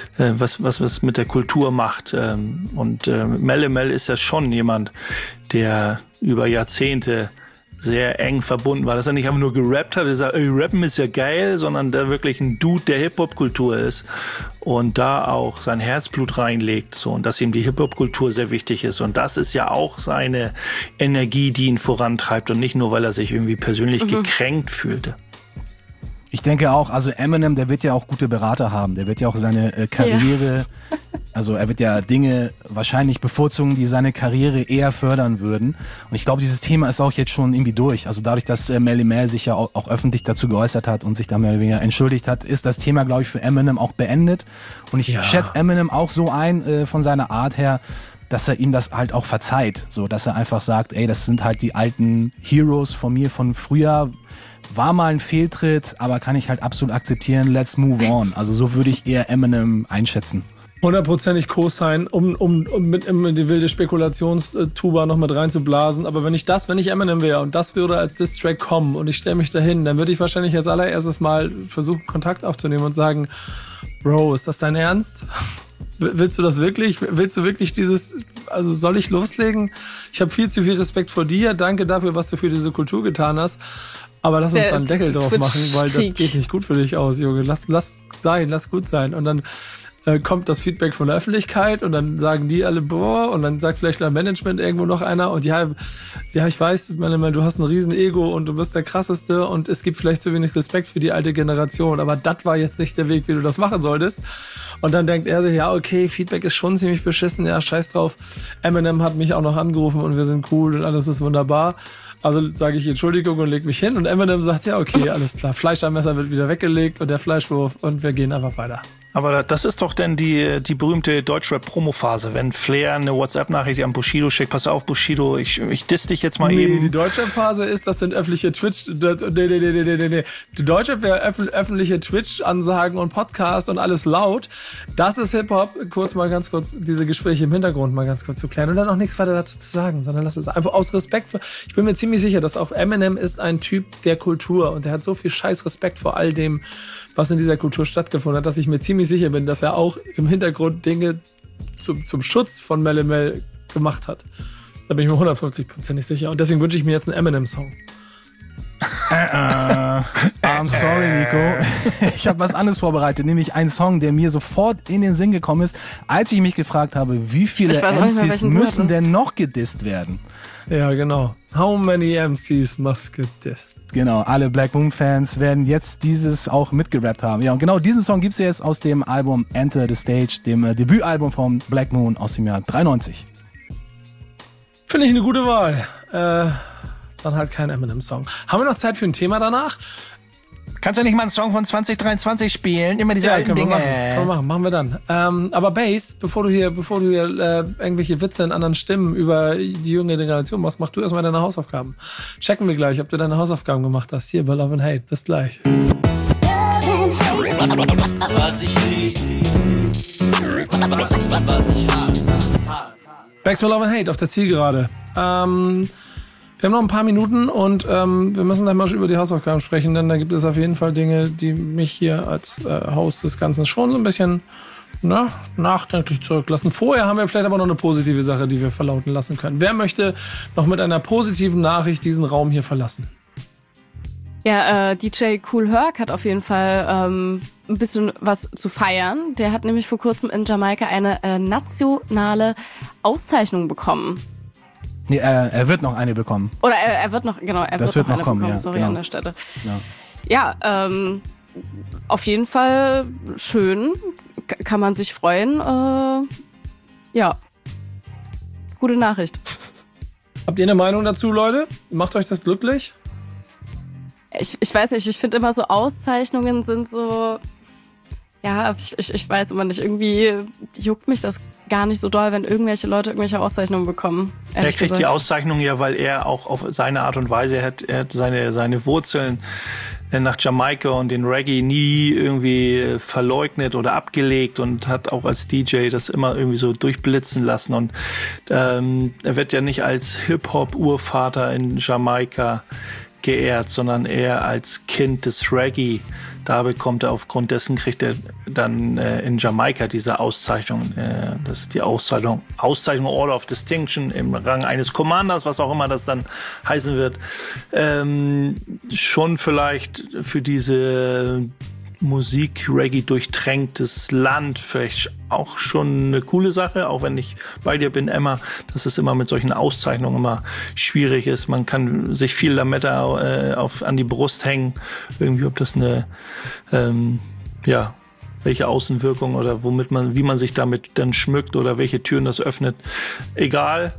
was mit der Kultur macht. Und Melle Mel ist ja schon jemand, der über Jahrzehnte sehr eng verbunden war, dass er nicht einfach nur gerappt hat, er sagt, Rappen ist ja geil, sondern der wirklich ein Dude der Hip-Hop-Kultur ist und da auch sein Herzblut reinlegt, so, und dass ihm die Hip-Hop-Kultur sehr wichtig ist, und das ist ja auch seine Energie, die ihn vorantreibt, und nicht nur, weil er sich irgendwie persönlich gekränkt fühlte. Ich denke auch, also Eminem, der wird ja auch gute Berater haben, der wird ja auch seine Karriere Also er wird ja Dinge wahrscheinlich bevorzugen, die seine Karriere eher fördern würden. Und ich glaube, dieses Thema ist auch jetzt schon irgendwie durch. Also dadurch, dass Melle Mel sich ja auch öffentlich dazu geäußert hat und sich da mehr oder weniger entschuldigt hat, ist das Thema, glaube ich, für Eminem auch beendet. Und ich schätze Eminem auch so ein von seiner Art her, dass er ihm das halt auch verzeiht. So, dass er einfach sagt, ey, das sind halt die alten Heroes von mir von früher. War mal ein Fehltritt, aber kann ich halt absolut akzeptieren. Let's move on. Also so würde ich eher Eminem einschätzen. 100%ig Co-Sign, um mit in die wilde Spekulationstuba noch mit reinzublasen. Aber wenn ich Eminem wäre und das würde als Diss-Track kommen und ich stelle mich dahin, dann würde ich wahrscheinlich als allererstes mal versuchen, Kontakt aufzunehmen und sagen, Bro, ist das dein Ernst? Willst du das wirklich? Willst du wirklich also soll ich loslegen? Ich habe viel zu viel Respekt vor dir. Danke dafür, was du für diese Kultur getan hast. Aber lass uns da einen Deckel drauf machen, weil das geht nicht gut für dich aus, Junge. Lass gut sein. Und dann kommt das Feedback von der Öffentlichkeit und dann sagen die alle, boah, und dann sagt vielleicht beim Management irgendwo noch einer und ja, ich weiß, du hast ein riesen Ego und du bist der Krasseste und es gibt vielleicht zu wenig Respekt für die alte Generation, aber das war jetzt nicht der Weg, wie du das machen solltest. Und dann denkt er sich, ja, okay, Feedback ist schon ziemlich beschissen, ja, scheiß drauf. Eminem hat mich auch noch angerufen und wir sind cool und alles ist wunderbar. Also sage ich Entschuldigung und leg mich hin und Eminem sagt, ja, okay, alles klar, Fleisch am Messer wird wieder weggelegt und der Fleischwurf und wir gehen einfach weiter. Aber das ist doch denn die berühmte Deutschrap-Promo-Phase, wenn Flair eine WhatsApp-Nachricht an Bushido schickt, pass auf Bushido, ich diss dich jetzt mal eben. Nee, die Deutschrap-Phase ist, das sind öffentliche Nee. Die Deutschrap wäre öffentliche Twitch-Ansagen und Podcasts und alles laut. Das ist Hip-Hop, ganz kurz diese Gespräche im Hintergrund mal ganz kurz zu klären und dann auch nichts weiter dazu zu sagen, sondern lass es einfach aus Respekt. Ich bin mir ziemlich sicher, dass auch Eminem ist ein Typ der Kultur und der hat so viel scheiß Respekt vor all dem, was in dieser Kultur stattgefunden hat, dass ich mir ziemlich sicher bin, dass er auch im Hintergrund Dinge zum Schutz von Melle Mel gemacht hat. Da bin ich mir 150% sicher. Und deswegen wünsche ich mir jetzt einen Eminem-Song. I'm sorry, Nico. Ich habe was anderes vorbereitet, nämlich einen Song, der mir sofort in den Sinn gekommen ist, als ich mich gefragt habe, wie viele MCs müssen denn noch gedisst werden? Ja, genau. How many MCs must get dissed? Genau, alle Black Moon-Fans werden jetzt dieses auch mitgerappt haben. Ja, und genau diesen Song gibt's jetzt aus dem Album Enter the Stage, dem Debütalbum von Black Moon aus dem Jahr 93. Finde ich eine gute Wahl. Dann halt kein Eminem-Song. Haben wir noch Zeit für ein Thema danach? Kannst du nicht mal einen Song von 2023 spielen? Immer diese alten Dinge. Machen wir dann. Aber Bass, bevor du hier irgendwelche Witze in anderen Stimmen über die junge Generation machst, mach du erstmal deine Hausaufgaben. Checken wir gleich, ob du deine Hausaufgaben gemacht hast. Hier bei Love and Hate. Bis gleich. Was ich lieb, was ich hasse. Back to Love and Hate auf der Zielgerade. Wir haben noch ein paar Minuten und wir müssen dann mal über die Hausaufgaben sprechen, denn da gibt es auf jeden Fall Dinge, die mich hier als Host des Ganzen schon so ein bisschen nachdenklich zurücklassen. Vorher haben wir vielleicht aber noch eine positive Sache, die wir verlauten lassen können. Wer möchte noch mit einer positiven Nachricht diesen Raum hier verlassen? Ja, DJ Kool Herc hat auf jeden Fall ein bisschen was zu feiern. Der hat nämlich vor kurzem in Jamaika eine nationale Auszeichnung bekommen. Nee, er wird noch eine bekommen. Oder er wird noch, genau, er das wird noch eine kommen, ja, sorry, genau. an der Stelle. Ja, auf jeden Fall schön, kann man sich freuen. Ja, gute Nachricht. Habt ihr eine Meinung dazu, Leute? Macht euch das glücklich? Ich weiß nicht, ich finde immer so Auszeichnungen sind so, ja, ich weiß immer nicht, irgendwie juckt mich das gar nicht so doll, wenn irgendwelche Leute irgendwelche Auszeichnungen bekommen. Er kriegt die Auszeichnung ja, weil er auch auf seine Art und Weise er hat seine Wurzeln nach Jamaika und den Reggae nie irgendwie verleugnet oder abgelegt und hat auch als DJ das immer irgendwie so durchblitzen lassen. Und er wird ja nicht als Hip-Hop-Urvater in Jamaika geehrt, sondern eher als Kind des Reggae. Da bekommt er aufgrund dessen, kriegt er dann in Jamaika diese Auszeichnung. Das ist die Auszeichnung Order of Distinction im Rang eines Commanders, was auch immer das dann heißen wird. Schon vielleicht für diese Musik-Reggae durchtränktes Land vielleicht auch schon eine coole Sache, auch wenn ich bei dir bin, Emma, dass es immer mit solchen Auszeichnungen immer schwierig ist. Man kann sich viel Lametta an die Brust hängen, irgendwie, ob das eine welche Außenwirkung oder wie man sich damit dann schmückt oder welche Türen das öffnet. Egal.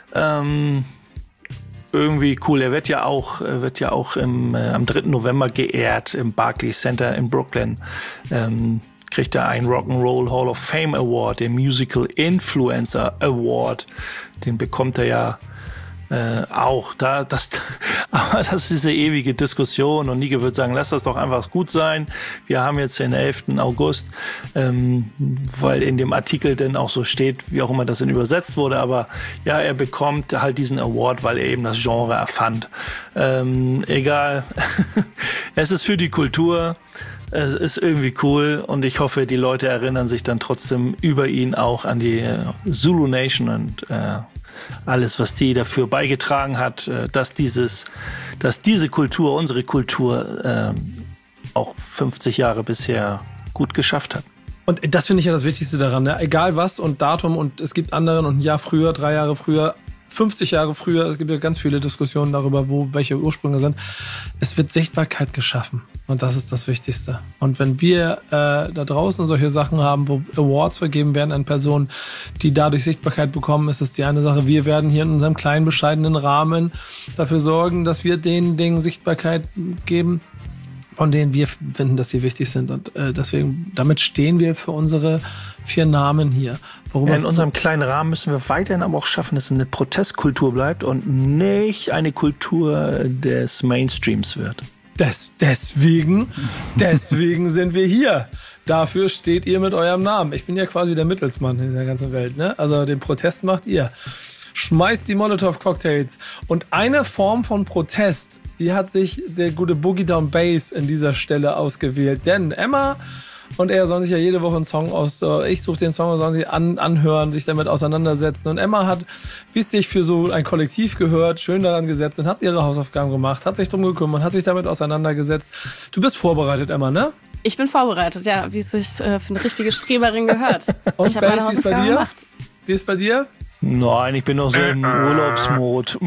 Irgendwie cool. Er wird ja auch am 3. November geehrt im Barclays Center in Brooklyn. Kriegt er einen Rock'n'Roll Hall of Fame Award, den Musical Influencer Award. Den bekommt er ja auch. Aber das ist diese ewige Diskussion und Nike würde sagen, lass das doch einfach gut sein. Wir haben jetzt den 11. August, weil in dem Artikel dann auch so steht, wie auch immer das denn übersetzt wurde, aber ja, er bekommt halt diesen Award, weil er eben das Genre erfand. Egal. Es ist für die Kultur. Es ist irgendwie cool und ich hoffe, die Leute erinnern sich dann trotzdem über ihn auch an die Zulu Nation und alles, was die dafür beigetragen hat, dass diese Kultur, unsere Kultur, auch 50 Jahre bisher gut geschafft hat. Und das finde ich ja das Wichtigste daran, ne? Egal was und Datum und es gibt anderen und ein Jahr früher, 3 Jahre früher, 50 Jahre früher, es gibt ja ganz viele Diskussionen darüber, welche Ursprünge sind. Es wird Sichtbarkeit geschaffen und das ist das Wichtigste. Und wenn wir da draußen solche Sachen haben, wo Awards vergeben werden an Personen, die dadurch Sichtbarkeit bekommen, ist es die eine Sache. Wir werden hier in unserem kleinen, bescheidenen Rahmen dafür sorgen, dass wir den Dingen Sichtbarkeit geben, von denen wir finden, dass sie wichtig sind. Und deswegen, damit stehen wir für unsere 4 Namen hier. In unserem kleinen Rahmen müssen wir weiterhin aber auch schaffen, dass es eine Protestkultur bleibt und nicht eine Kultur des Mainstreams wird. Deswegen sind wir hier. Dafür steht ihr mit eurem Namen. Ich bin ja quasi der Mittelsmann in dieser ganzen Welt, ne? Also den Protest macht ihr. Schmeißt die Molotow-Cocktails. Und eine Form von Protest, die hat sich der gute Boogie Down Bass in dieser Stelle ausgewählt. Denn Emma und er sollen sich ja jede Woche einen Song ich suche den Song, sollen sie anhören, sich damit auseinandersetzen. Und Emma hat, wie es sich für so ein Kollektiv gehört, schön daran gesetzt und hat ihre Hausaufgaben gemacht, hat sich drum gekümmert, hat sich damit auseinandergesetzt. Du bist vorbereitet, Emma, ne? Ich bin vorbereitet, ja, wie es sich für eine richtige Streberin gehört. Und Bass, wie ist bei dir? Wie ist bei dir? Nein, ich bin noch so im Urlaubsmod.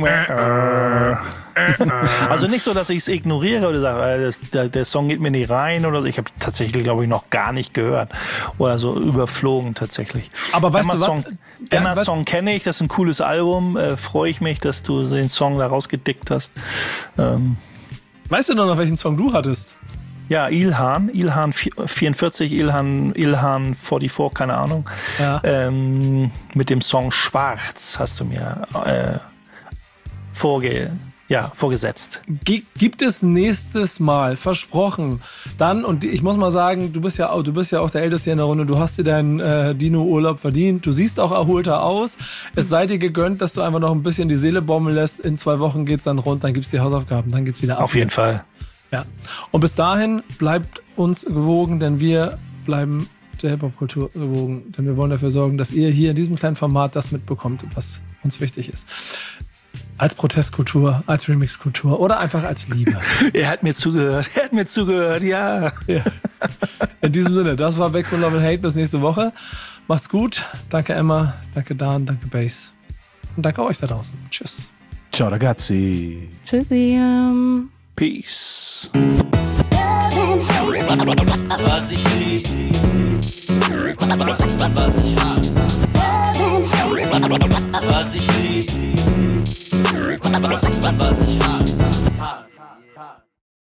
Also nicht so, dass ich es ignoriere oder sage, der Song geht mir nicht rein oder so. Ich habe tatsächlich, glaube ich, noch gar nicht gehört oder so überflogen tatsächlich. Aber weißt du was? Emmas Song kenne ich, das ist ein cooles Album. Freue ich mich, dass du den Song da rausgedickt hast. Weißt du noch welchen Song du hattest? Ja, Ilhan 44, Ilhan 44, keine Ahnung. Ja. Mit dem Song Schwarz hast du mir vorgesetzt. Gibt es nächstes Mal, versprochen. Dann, und ich muss mal sagen, du bist ja auch der Älteste hier in der Runde, du hast dir deinen Dino-Urlaub verdient, du siehst auch erholter aus. Es sei dir gegönnt, dass du einfach noch ein bisschen die Seele baumeln lässt. In 2 Wochen geht's dann rund, dann gibt's die Hausaufgaben, dann geht's wieder ab. Auf jeden Fall. Ja. Und bis dahin bleibt uns gewogen, denn wir bleiben der Hip-Hop-Kultur gewogen. Denn wir wollen dafür sorgen, dass ihr hier in diesem kleinen Format das mitbekommt, was uns wichtig ist. Als Protestkultur, als Remixkultur oder einfach als Liebe. Er hat mir zugehört, ja. In diesem Sinne, das war Backspin Love and Hate. Bis nächste Woche. Macht's gut. Danke Emma, danke Dan, danke Bass. Und danke euch da draußen. Tschüss. Ciao ragazzi. Tschüssi. Peace. Was ich lieb, was ich hasse. Was ich lieb, was ich hasse.